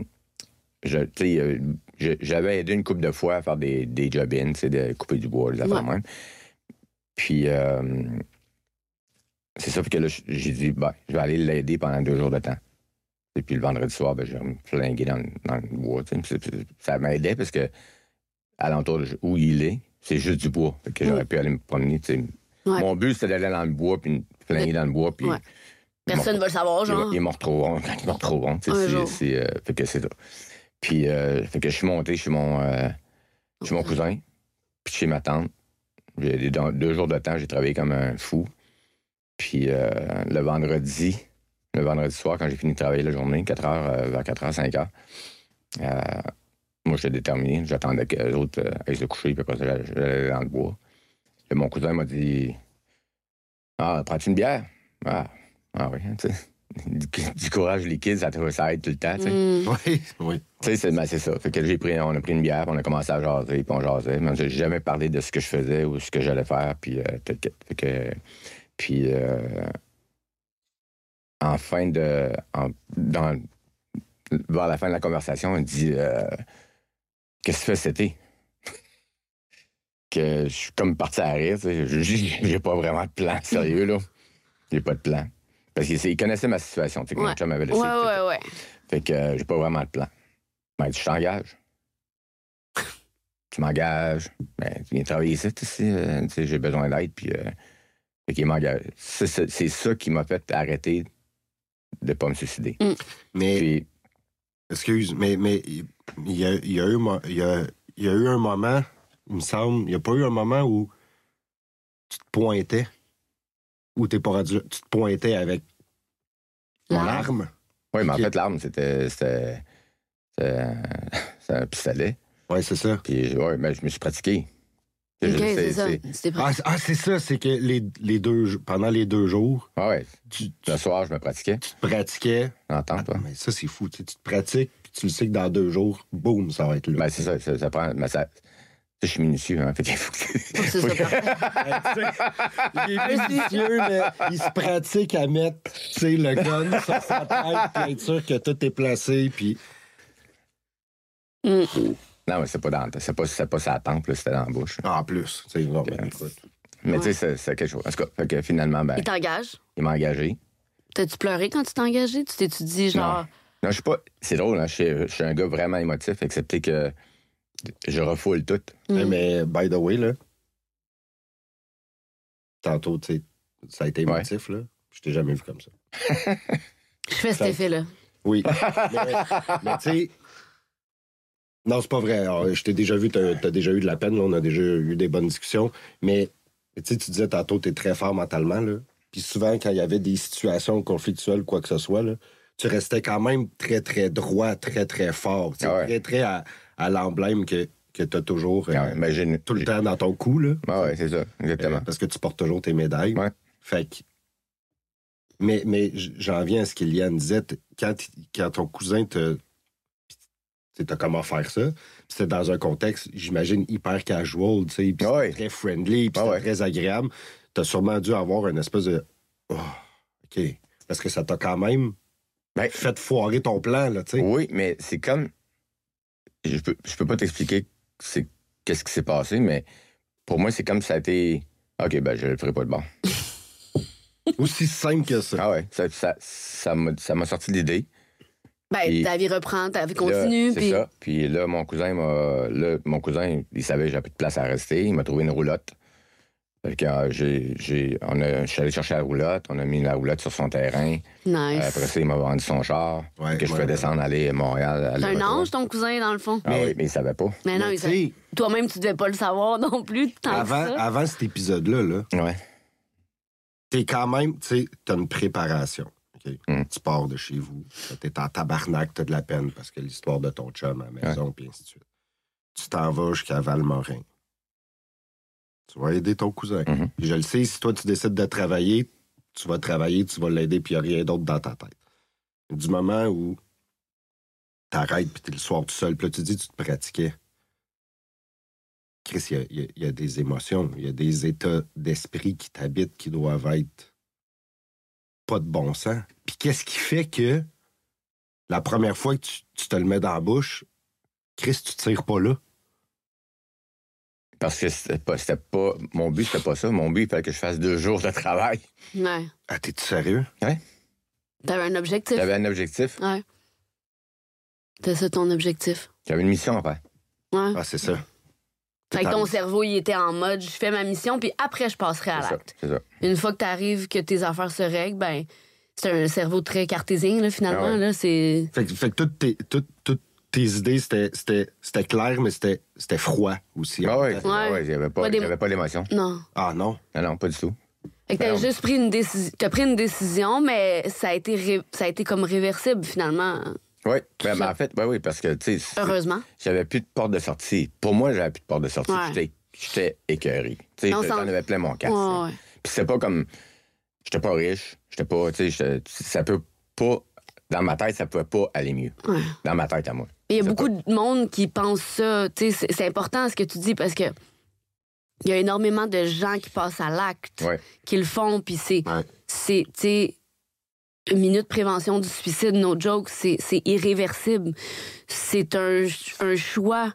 j'avais aidé une couple de fois à faire des job-ins, de couper du bois, des affaires même. Puis, c'est ça, que là, j'ai dit, je vais aller l'aider pendant 2 jours de temps. Et puis le vendredi soir, je vais me flinguer dans le bois. Ça m'aidait parce que alentour où il est, c'est juste du bois. Fait que j'aurais pu aller me promener. Ouais. Mon but, c'était d'aller dans le bois puis flingué dans le bois. Puis
Ouais. Personne ne va le savoir, genre.
ils me retrouveront quand ils me retrouveront. Fait que c'est ça. Puis, fait que je suis monté chez mon cousin, puis chez ma tante. Dans 2 jours de temps, j'ai travaillé comme un fou. Puis le vendredi soir, quand j'ai fini de travailler la journée, 4 heures, vers 4 heures, 5 heures, moi, j'étais déterminé. J'attendais que les autres aillent se coucher, puis après ça, j'allais dans le bois. Et mon cousin m'a dit « Ah, prends-tu une bière? » Ah oui, tu sais. Du courage liquide, ça aide tout le temps, tu sais.
Oui.
Tu sais, c'est ça. Fait que on a pris une bière, puis on a commencé à jaser, puis on jasait. Mais j'ai jamais parlé de ce que je faisais ou ce que j'allais faire, puis vers la fin de la conversation, il dit qu'est-ce que tu fais cet été? Que je suis comme parti à rire, tu sais. J'ai pas vraiment de plan, sérieux, là. J'ai pas de plan. Parce qu'il connaissait ma situation, tu sais, que mon chum m'avait laissé.
Ouais.
Fait que j'ai pas vraiment de plan. Ben, je t'engage. Tu m'engages. Ben, tu viens travailler ici, tu sais, j'ai besoin d'aide, puis fait qu'il m'engage. C'est ça qui m'a fait arrêter de pas me suicider.
Mais,
puis,
excuse, mais il y a eu un moment, il me semble, il n'y a pas eu un moment où tu te pointais, où t'es pas rendu, tu te pointais avec l'arme.
Oui, mais en fait, l'arme, c'était un pistolet.
Oui, c'est ça.
Puis, mais je me suis pratiqué.
C'est ça.
C'est ça, c'est que pendant les 2 jours,
le soir, je me pratiquais.
Tu te pratiquais. Mais ça, c'est fou. Tu te pratiques, puis tu le sais que dans 2 jours, boum, ça va être là.
Ben, c'est ça prend. Mais je suis minutieux, hein. Fait qu'il faut que...
C'est ça,
il est minutieux, mais il se pratique à mettre, tu sais, le gun sur sa tête, puis être sûr que tout est placé, puis...
Non, mais c'est pas sa tempe, là, c'était dans la bouche.
En plus, tu sais, écoute.
Mais tu sais, c'est quelque chose. En tout cas, fait que finalement, ben...
Il t'engage?
Il m'a engagé.
T'as-tu pleuré quand tu t'es engagé? Tu t'es-tu dit, genre...
Non, je suis pas... C'est drôle, hein, je suis un gars vraiment émotif, excepté que je refoule tout.
Mais, by the way, là, tantôt, tu sais, ça a été émotif, là. Je t'ai jamais vu comme ça.
Je fais cet effet-là.
Oui. mais tu sais... Non, c'est pas vrai. Alors, je t'ai déjà vu, t'as déjà eu de la peine, là, on a déjà eu des bonnes discussions. Mais, tu sais, tu disais tantôt, t'es très fort mentalement, là. Puis souvent, quand il y avait des situations conflictuelles, quoi que ce soit, là, tu restais quand même très, très droit, très, très fort. Très, très à l'emblème que t'as toujours tout le temps dans ton cou, là.
Oui, c'est ça, exactement.
Parce que tu portes toujours tes médailles.
Ouais.
Fait que... Mais j'en viens à ce qu'Iliane disait. Quand ton cousin t'as comment faire ça. C'était dans un contexte, j'imagine, hyper casual, tu sais, puis très friendly, puis très agréable. T'as sûrement dû avoir une espèce de... Oh, OK. Parce que ça t'a quand même fait foirer ton plan, là, tu sais.
Oui, mais c'est comme... Je peux pas t'expliquer qu'est-ce qui s'est passé, mais pour moi, c'est comme si ça a été... OK, ben, je le ferai pas de bon.
Aussi simple que ça.
Ah ouais, ça m'a sorti l'idée.
Ben, ta vie reprend, ta vie continue.
C'est ça. Puis là, mon cousin, il savait que j'avais plus de place à rester. Il m'a trouvé une roulotte. Fait que je suis allé chercher la roulotte. On a mis la roulotte sur son terrain.
Nice.
Après ça, il m'a vendu son char. Que je fais descendre, aller à Montréal.
C'est un ange, ton cousin, dans le fond.
Ah oui, mais il savait pas.
Mais non, toi-même, tu devais pas le savoir non plus.
Avant cet épisode-là,
ouais.
T'es quand même, tu sais, t'as une préparation. Okay? Tu pars de chez vous, t'es en tabarnak, t'as de la peine parce que l'histoire de ton chum à la maison, puis ainsi de suite. Tu t'en vas jusqu'à Valmorin. Tu vas aider ton cousin. Puis je le sais, si toi, tu décides de travailler, tu vas l'aider, puis il n'y a rien d'autre dans ta tête. Du moment où t'arrêtes, puis t'es le soir tout seul, puis là, tu dis, tu te pratiquais. Chris, il y a des émotions, il y a des états d'esprit qui t'habitent qui doivent être pas de bon sens. Puis qu'est-ce qui fait que la première fois que tu te le mets dans la bouche, Chris, tu tires pas là?
Parce que c'était pas... Mon but, c'était pas ça. Mon but, il fallait que je fasse 2 jours de travail.
Ouais.
Ah, t'es-tu sérieux?
Ouais.
T'avais un objectif?
J'avais un objectif.
Ouais. C'était ça ton objectif?
J'avais une mission à faire.
Ouais.
Ah, c'est ça.
Fait que ton cerveau, il était en mode, je fais ma mission, puis après, je passerai à l'acte.
C'est ça.
Une fois que tu arrives, que tes affaires se règlent, ben, c'est un cerveau très cartésien, là, finalement.
Ah ouais.
Là, c'est...
Fait que toutes tes idées, c'était clair, mais c'était froid aussi.
Ah oui,
Ouais.
j'avais
Pas
pas d'émotion.
Non.
Ah non?
Non, pas du tout.
Fait que t'as juste pris une décision. T'as pris une décision, mais ça a été comme réversible, finalement.
Oui,
ça.
en fait, oui, parce que, tu sais,
Heureusement.
j'avais plus de porte de sortie. Pour moi, j'avais plus de porte de sortie.
Ouais.
J'étais écœuré. Tu sais,
Non,
j'en avais plein mon casque.
Ouais.
Puis c'était pas comme... J'étais pas riche. J'étais pas... Tu sais, ça peut pas... Dans ma tête, ça pouvait pas aller mieux.
Ouais.
Dans ma tête à moi.
Il y a beaucoup de monde qui pense ça. Tu sais, c'est important ce que tu dis parce que il y a énormément de gens qui passent à l'acte,
Ouais.
qui le font, puis c'est,
Ouais.
tu sais, une minute de prévention du suicide, no joke, c'est irréversible. C'est un choix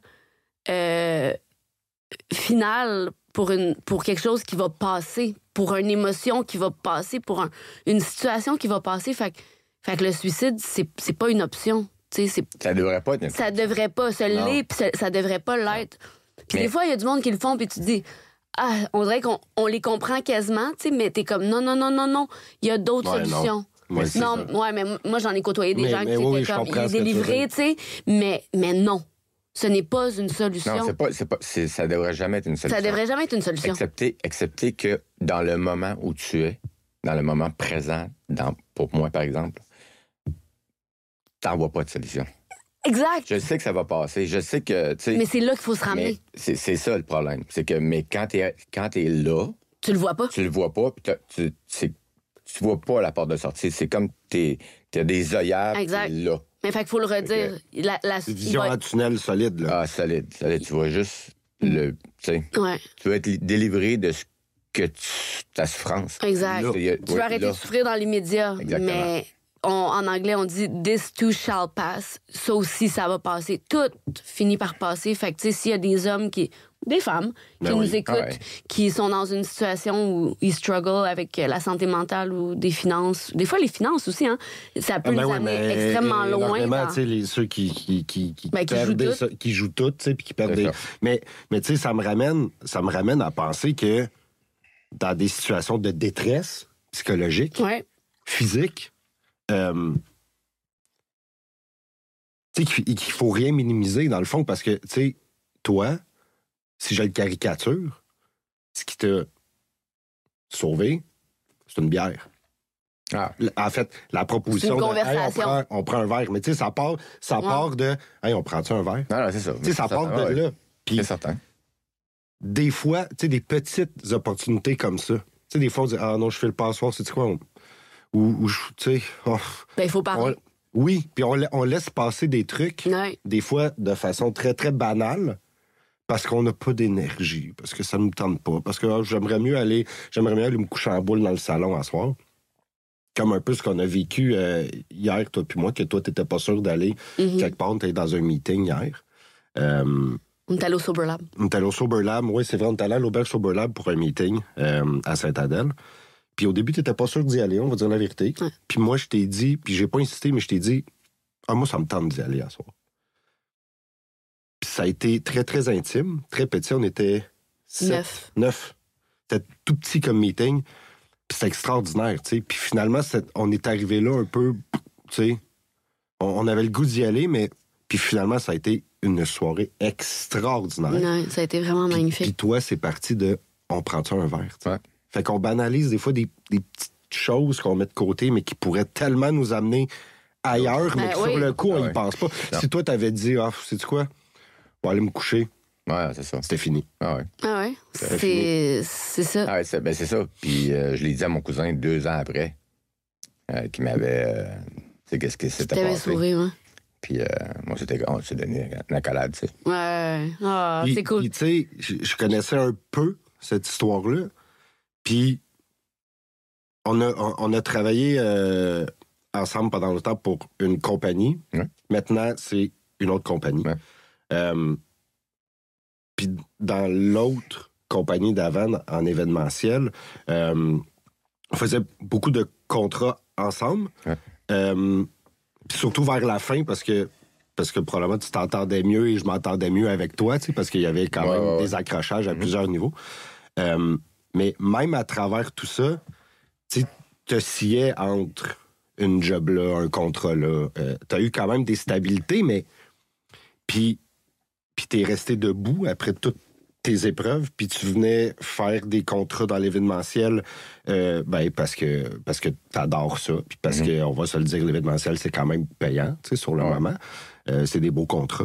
final pour quelque chose qui va passer, pour une émotion qui va passer, pour une situation qui va passer. Fait que le suicide, c'est pas une option. Tu sais,
Ça devrait pas être...
ça devrait pas se
Non.
l'est, puis ça devrait pas l'être. Puis
Mais-
des fois, il y a du monde qui le font, puis tu te dis, on dirait qu'on les comprend quasiment, tu sais, mais t'es comme, non, il y a d'autres
Ouais,
solutions.
Ouais, c'est
Non,
ça.
ouais, mais moi, j'en ai côtoyé des
Mais-
gens
mais
qui
oui,
étaient
je
comme,
comprends
il est
ce que tu veux
délivré,
dire.
tu sais, mais non, ce n'est pas une solution.
Non, ça devrait jamais être une solution.
Ça devrait jamais être une solution.
Accepter que dans le moment où tu es, dans le moment présent, pour moi, par exemple, t'en vois pas de solution.
Exact.
Je sais que ça va passer. Je sais que, tu sais...
Mais c'est là qu'il faut se
mais
ramener.
c'est ça le problème. C'est que, mais quand t'es là,
Tu le vois pas.
tu le vois pas, puis tu vois pas la porte de sortie. C'est comme t'as des œillères, puis
Exact.
t'es là.
Mais fait qu'il faut le redire.
C'est vision en tunnel solide, là.
Ah, solide. Tu vois juste tu sais,
Ouais,
tu veux être délivré de ce que ta souffrance.
exact.
Là.
Tu veux arrêter de souffrir dans l'immédiat,
Exactement.
mais en anglais, on dit « this too shall pass ». Ça aussi, ça va passer. Tout finit par passer. Fait que, tu sais, s'il y a des hommes des femmes qui
Ben
nous
oui.
écoutent,
Ah ouais.
qui sont dans une situation où ils struggle avec la santé mentale ou des finances. Des fois, les finances aussi, hein. Ça peut
Ah ben
nous
oui,
amener
mais
extrêmement loin.
énormément,
dans-
tu sais, ceux qui
Ben, qui
perdent
jouent tout.
qui jouent tout, tu sais, puis qui perdent
C'est
des...
ça.
Mais tu sais, ça me ramène à penser que dans des situations de détresse psychologique,
Ouais.
physique, tu sais, qu'il faut rien minimiser, dans le fond, parce que, tu sais, toi, si je le caricature, ce qui t'a sauvé, c'est une bière.
Ah,
En fait, la proposition
C'est une
de hey,
conversation.
on prend un verre, mais tu sais, ça part de hey, on prend-tu un verre?
non, c'est ça.
Tu sais, ça part de là. Puis
C'est certain.
des fois, tu sais, des petites opportunités comme ça. Tu sais, des fois, on dit ah non, je fais le passoire, c'est quoi? Tu sais,
Ben, il faut parler.
oui, puis on laisse passer des trucs,
Ouais.
des fois de façon très, très banale, parce qu'on n'a pas d'énergie, parce que ça ne nous tente pas, parce que j'aimerais mieux aller me coucher en boule dans le salon à soir. Comme un peu ce qu'on a vécu hier, toi puis moi, que toi, t'étais pas sûr d'aller
Mhm.
quelque part, t'étais dans un meeting hier.
On est allé au Sober Lab.
On est allé au Sober Lab, oui, c'est vrai, on est allé à l'auberge Sober Lab pour un meeting à Sainte-Adèle. Puis au début, t'étais pas sûr d'y aller, on va dire la vérité.
Ouais.
Puis moi, je t'ai dit, puis j'ai pas insisté, mais je t'ai dit, moi, ça me tente d'y aller à soir. Puis ça a été très, très intime, très petit. On était 9. C'était tout petit comme meeting. Puis c'était extraordinaire, tu sais. Puis finalement, on est arrivé là un peu, tu sais, on avait le goût d'y aller, mais puis finalement, ça a été une soirée extraordinaire.
Ouais, ça a été vraiment
Puis
magnifique.
toi, c'est parti de on prend-tu un verre? tu sais.
Ouais.
Fait qu'on banalise des fois des petites choses qu'on met de côté, mais qui pourraient tellement nous amener ailleurs, mais
Ben
que
oui.
sur le coup, on
Ah
n'y
ouais.
pense pas.
Non.
Si toi, t'avais dit, sais-tu quoi? On va aller me coucher,
Ouais, c'est ça.
c'était fini.
Ah ouais.
Ah ouais?
C'est
C'est ça.
Ah ouais, c'est ça. Puis je l'ai dit à mon cousin 2 ans après, qui m'avait... tu sais, qu'est-ce qui s'était
T'avais
passé.
sauvé, ouais.
Puis moi, on s'est donné une accolade, tu sais.
Ouais. Ah,
Puis-
c'est cool.
puis, tu sais, je connaissais un peu cette histoire-là. Puis, on a travaillé ensemble pendant longtemps pour une compagnie.
Ouais.
Maintenant, c'est une autre compagnie.
Ouais.
Puis, dans l'autre compagnie d'avant, en événementiel, on faisait beaucoup de contrats ensemble.
Ouais.
Puis surtout vers la fin, parce que parce que probablement tu t'entendais mieux et je m'entendais mieux avec toi, tu sais, parce qu'il y avait quand même des accrochages à plusieurs niveaux. Mais même à travers tout ça, tu te sciais entre une job là, un contrat là. Tu as eu quand même des stabilités, mais puis t'es resté debout après toutes tes épreuves, puis tu venais faire des contrats dans l'événementiel parce que t'adores ça, puis parce que, on va se le dire, l'événementiel, c'est quand même payant, tu sais, sur le moment. C'est des beaux contrats.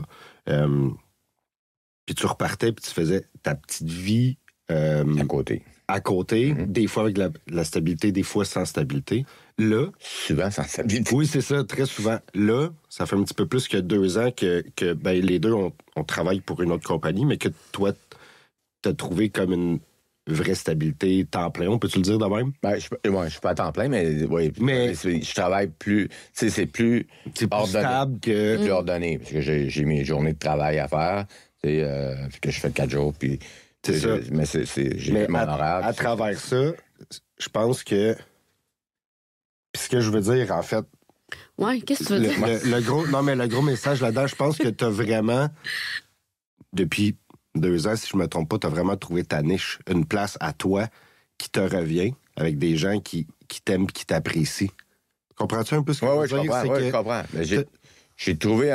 Puis tu repartais, puis tu faisais ta petite vie... à côté, des fois avec la stabilité, des fois sans stabilité. Là...
Souvent sans stabilité.
Oui, c'est ça, très souvent. Là, ça fait un petit peu plus que 2 ans que les deux, on travaille pour une autre compagnie, mais que toi, t'as trouvé comme une vraie stabilité, temps plein. On peut-tu le dire de même?
Ben, je suis pas à temps plein, mais je travaille plus... Tu sais, c'est plus
stable que...
plus ordonné, parce que j'ai mes journées de travail à faire, tu sais, que je fais 4 jours, puis...
C'est ça.
J'ai mon horaire.
À travers ça, je pense que... Puis ce que je veux dire, en fait...
Ouais, qu'est-ce que tu veux dire?
Le gros message là-dedans, je pense que t'as vraiment... Depuis 2 ans, si je me trompe pas, t'as vraiment trouvé ta niche, une place à toi qui te revient, avec des gens qui t'aiment, qui t'apprécient. Comprends-tu un peu ce que je veux dire?
Je comprends. J'ai trouvé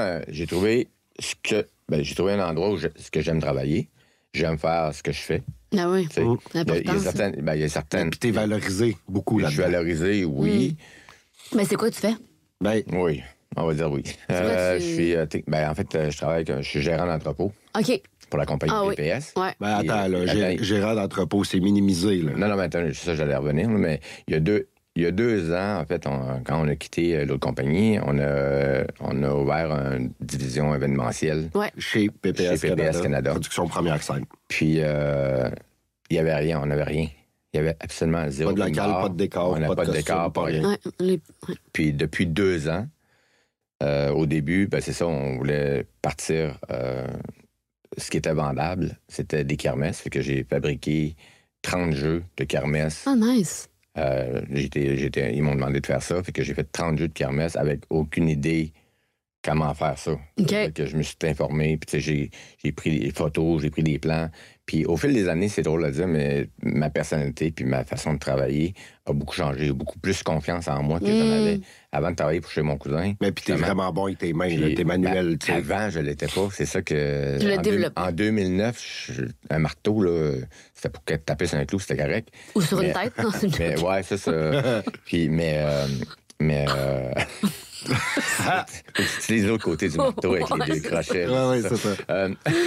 un endroit où ce que j'aime travailler. J'aime faire ce que je fais.
Ah oui, c'est important.
Il y a certaines...
Puis t'es valorisé beaucoup là-dedans.
Je suis valorisé, oui.
Mais c'est quoi que tu fais?
Oui, on va dire oui. Je travaille, je suis gérant d'entrepôt.
OK.
Pour la compagnie PPS.
Ouais.
Attends, là, gérant d'entrepôt, c'est minimisé, là.
Non, mais attends, ça, j'allais revenir, mais il y a 2 ans, en fait, quand on a quitté l'autre compagnie, on a ouvert une division événementielle
chez PPS Canada. Production première scène.
Puis, il n'y avait rien, on n'avait rien. Il y avait absolument zéro.
Pas de local, pas de décor.
On n'a pas de décor, pas rien. Puis, depuis 2 ans, au début, c'est ça, on voulait partir. Ce qui était vendable, c'était des kermesses. Fait que j'ai fabriqué 30 jeux de kermesses.
Ah, nice.
Ils m'ont demandé de faire ça. Fait que j'ai fait 30 jeux de kermesse avec aucune idée comment faire ça.
OK.
Fait que je me suis informé. Puis j'ai pris des photos, j'ai pris des plans. Puis au fil des années, c'est drôle à dire, mais ma personnalité puis ma façon de travailler a beaucoup changé. J'ai beaucoup plus confiance en moi que j'en avais avant de travailler pour chez mon cousin.
Mais puis t'es vraiment bon avec tes mains, tes manuels.
Avant, je l'étais pas. C'est ça que...
Tu l'as développé.
En 2009, un marteau, là, c'était pour taper sur un clou, c'était correct.
Ou sur une tête, non?
Mais ouais, c'est ça. Puis, c'est les autres côtés du marteau avec les crochets.
Oui, c'est ça.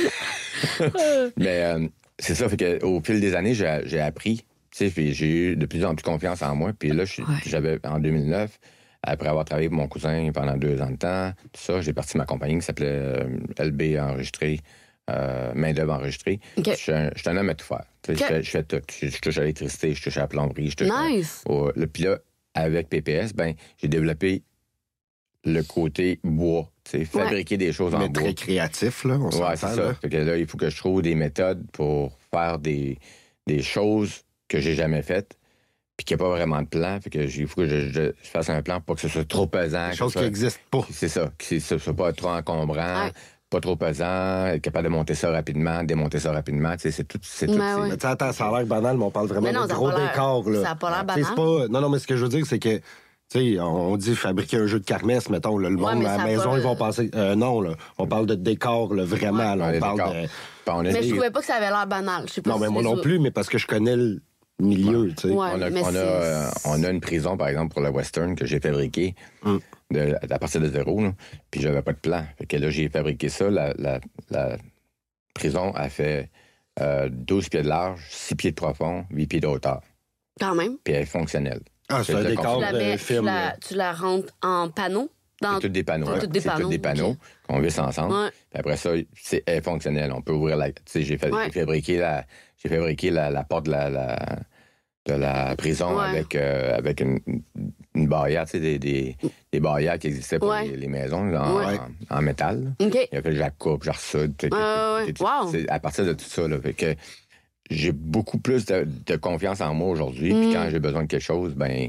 Mais c'est ça, fait qu'au fil des années, j'ai appris, tu sais, puis j'ai eu de plus en plus confiance en moi. Puis là, j'avais, en 2009, après avoir travaillé pour mon cousin pendant 2 ans de temps, tout ça, j'ai parti ma compagnie qui s'appelait LB Enregistré, main-d'œuvre enregistrée.
Okay.
Je suis un homme à tout faire. Je fais tout. Je touche à l'électricité, je touche à la plomberie, je touche
nice.
Puis là, avec PPS, j'ai développé le côté bois, fabriquer des choses en bois.
Mais très créatif, là, on s'entend.
C'est ça. Fait que là, il faut que je trouve des méthodes pour faire des choses que j'ai jamais faites, puis qu'il n'y a pas vraiment de plan. Fait que il faut que je fasse un plan pour que ce soit trop pesant.
Des choses qui n'existent pas.
C'est ça. Que ce soit pas trop encombrant.
Ouais.
Pas trop pesant, être capable de monter ça rapidement, démonter ça rapidement. C'est tout.
Mais attends, ça a l'air banal, mais on parle vraiment de gros décor. Là.
Ça n'a pas l'air banal.
Non, mais ce que je veux dire, c'est que, tu sais, on dit fabriquer un jeu de kermesse, mettons, là, le monde à la maison, ils vont penser. Non, là, on parle de décor, là, vraiment. Là, on parle
mais je trouvais pas que ça avait l'air banal. Je sais pas
non, mais moi non plus, mais parce que je connais le milieu, tu sais.
On a une prison, par exemple, pour le western que j'ai fabriqué à partir de 0, là, puis j'avais pas de plan. Fait que là, j'ai fabriqué ça. La prison a fait 12 pieds de large, 6 pieds de profond, 8 pieds de hauteur.
Quand même.
Puis elle est fonctionnelle.
Ah, c'est un décor de film.
Tu la rentres en panneau?
C'est tous des panneaux. C'est tous des panneaux qu'on visse ensemble. Ouais. Puis après ça, elle est fonctionnelle. On peut ouvrir la... Tu sais, j'ai fabriqué la porte de la prison avec une barrière, tu sais, des barrières qui existaient pour les maisons en métal.
Okay.
Il a fait que je la coupe, je la ressoude. À partir de tout ça, là, fait que j'ai beaucoup plus de confiance en moi aujourd'hui. Puis quand j'ai besoin de quelque chose,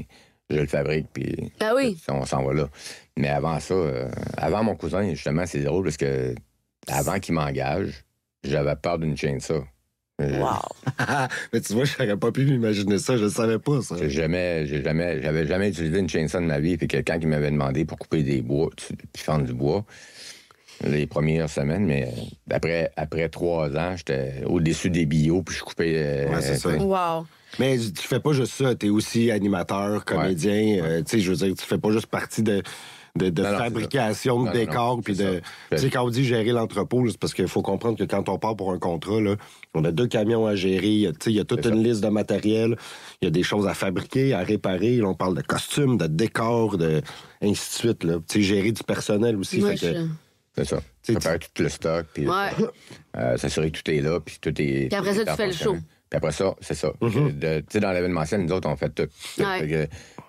je le fabrique, puis
Ah oui.
on s'en va là. Mais avant ça, avant mon cousin, justement, c'est drôle parce que avant qu'il m'engage, j'avais peur d'une chainsaw.
Wow.
Mais tu vois, j'aurais pas pu m'imaginer ça, je le savais pas, ça.
J'avais jamais utilisé une chainsaw de ma vie, puis quelqu'un qui m'avait demandé pour couper des bois, puis fendre du bois, les premières semaines, mais après 3 ans, j'étais au-dessus des billots, puis je coupais...
Ouais, c'est ça.
Wow.
Mais tu fais pas juste ça, t'es aussi animateur, comédien, tu sais, je veux dire, tu fais pas juste partie de fabrication de décors, puis de... Tu sais, quand on dit gérer l'entrepôt, c'est parce qu'il faut comprendre que quand on part pour un contrat, là, on a 2 camions à gérer, tu sais, il y a toute une liste de matériel, il y a des choses à fabriquer, à réparer, là, on parle de costumes, de décors, ainsi de suite, là. Tu sais, gérer du personnel aussi,
Ouais,
fait que...
C'est ça. Préparer tout le stock, puis s'assurer que tout est là, puis tout est...
Puis après ça, tu fais le show.
Puis après ça, c'est ça. Tu sais, dans l'événementiel, nous autres, on fait tout.
Ouais.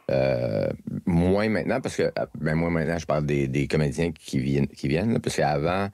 Moins maintenant, parce que... moi, maintenant, je parle des comédiens qui viennent là, parce qu'avant,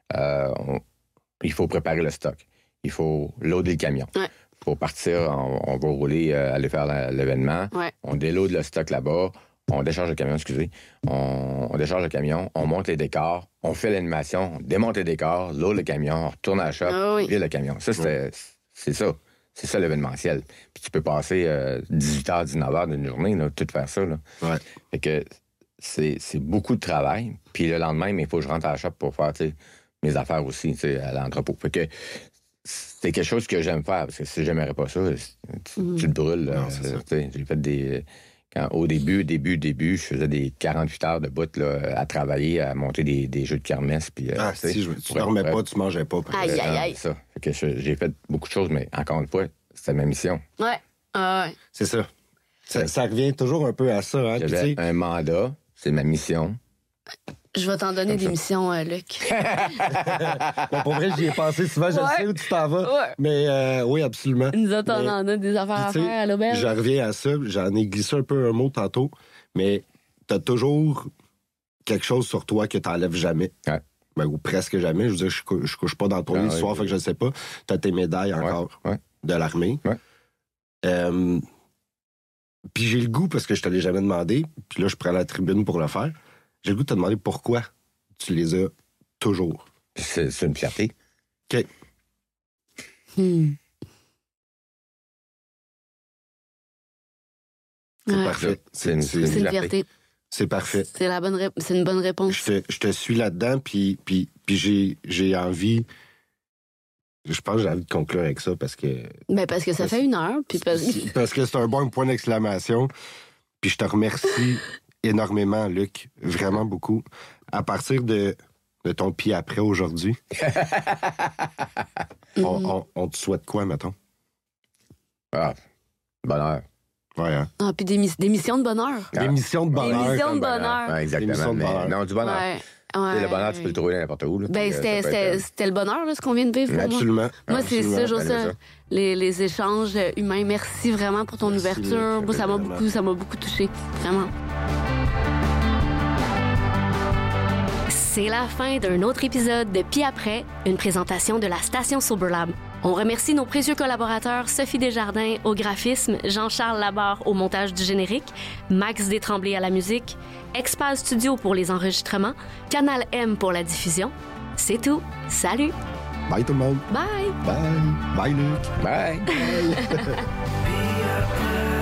il faut préparer le stock. Il faut loader le camion.
Ouais.
Pour partir, on va rouler, aller faire l'événement.
Ouais.
On déload le stock là-bas. On décharge le camion, excusez. On décharge le camion, on monte les décors, on fait l'animation, on démonte les décors, load le camion, on retourne à la shop, vide le camion. Ça, c'est ça. C'est ça l'événementiel. Puis tu peux passer 18h, 19h d'une journée, là, tout faire ça. Là.
Ouais.
Fait que c'est beaucoup de travail. Puis le lendemain, il faut que je rentre à la shop pour faire mes affaires aussi à l'entrepôt. Fait que c'est quelque chose que j'aime faire, parce que si j'aimerais pas ça, tu te brûles.
Non, c'est ça.
J'ai fait des... Au début, je faisais des 48 heures de bout là, à travailler, à monter des jeux de kermesse. Puis,
si tu dormais pas, tu mangeais pas.
Aïe, aïe, aïe.
Ça. Fait que j'ai fait beaucoup de choses, mais encore une fois, c'était ma mission.
Ouais. Ouais.
C'est ça. Ça revient toujours un peu à ça. Hein?
J'avais un mandat, c'est ma mission.
Je vais t'en donner des missions, Luc.
Bon, pour vrai, j'y ai pensé souvent, je sais où tu t'en vas.
Ouais.
Mais oui, absolument.
Nous autres, on en a des affaires à
Puis, tu sais,
faire à l'auberge.
Je reviens à ça, j'en ai glissé un peu un mot tantôt, mais t'as toujours quelque chose sur toi que t'enlèves jamais.
Ouais.
Ben, ou presque jamais. Je veux dire, je couche pas dans le tournoi du soir, fait que je sais pas. T'as tes médailles encore de l'armée.
Ouais.
Puis j'ai le goût, parce que je te l'ai jamais demandé, puis là, je prends la tribune pour le faire. J'ai le goût de te demander pourquoi tu les as toujours.
C'est une fierté.
OK. C'est parfait.
C'est une
C'est une fierté.
C'est parfait.
C'est une bonne réponse.
Je te suis là-dedans, puis j'ai envie... Je pense que j'ai envie de conclure avec ça, parce que...
Ben, parce que ça fait 1 heure, puis
parce que c'est un bon point d'exclamation. Puis je te remercie énormément, Luc. Vraiment beaucoup. À partir de ton pied après aujourd'hui, on te souhaite quoi, mettons?
Ah, bonheur.
Ouais, hein?
Ah, puis des missions de bonheur.
Des missions de bonheur.
Des missions de bonheur.
Ouais,
Des missions
exactement.
de bonheur.
Non, du bonheur.
Ouais.
Le bonheur, tu peux le trouver n'importe où. Là,
Ben, c'était le bonheur, là, ce qu'on vient de vivre pour moi.
Absolument.
Moi, c'est ça,
Absolument.
Joseph. Les échanges humains. Merci vraiment pour ton
Merci,
ouverture.
Luc,
Moi, ça
vraiment.
m'a beaucoup touché. Vraiment.
C'est la fin d'un autre épisode de Puis après, une présentation de la station Soberlab. On remercie nos précieux collaborateurs Sophie Desjardins au graphisme, Jean-Charles Labarre au montage du générique, Max Détremblay à la musique, Expat Studio pour les enregistrements, Canal M pour la diffusion. C'est tout. Salut!
Bye tout le monde.
Bye!
Bye. Bye, Luc.
Bye!
Be a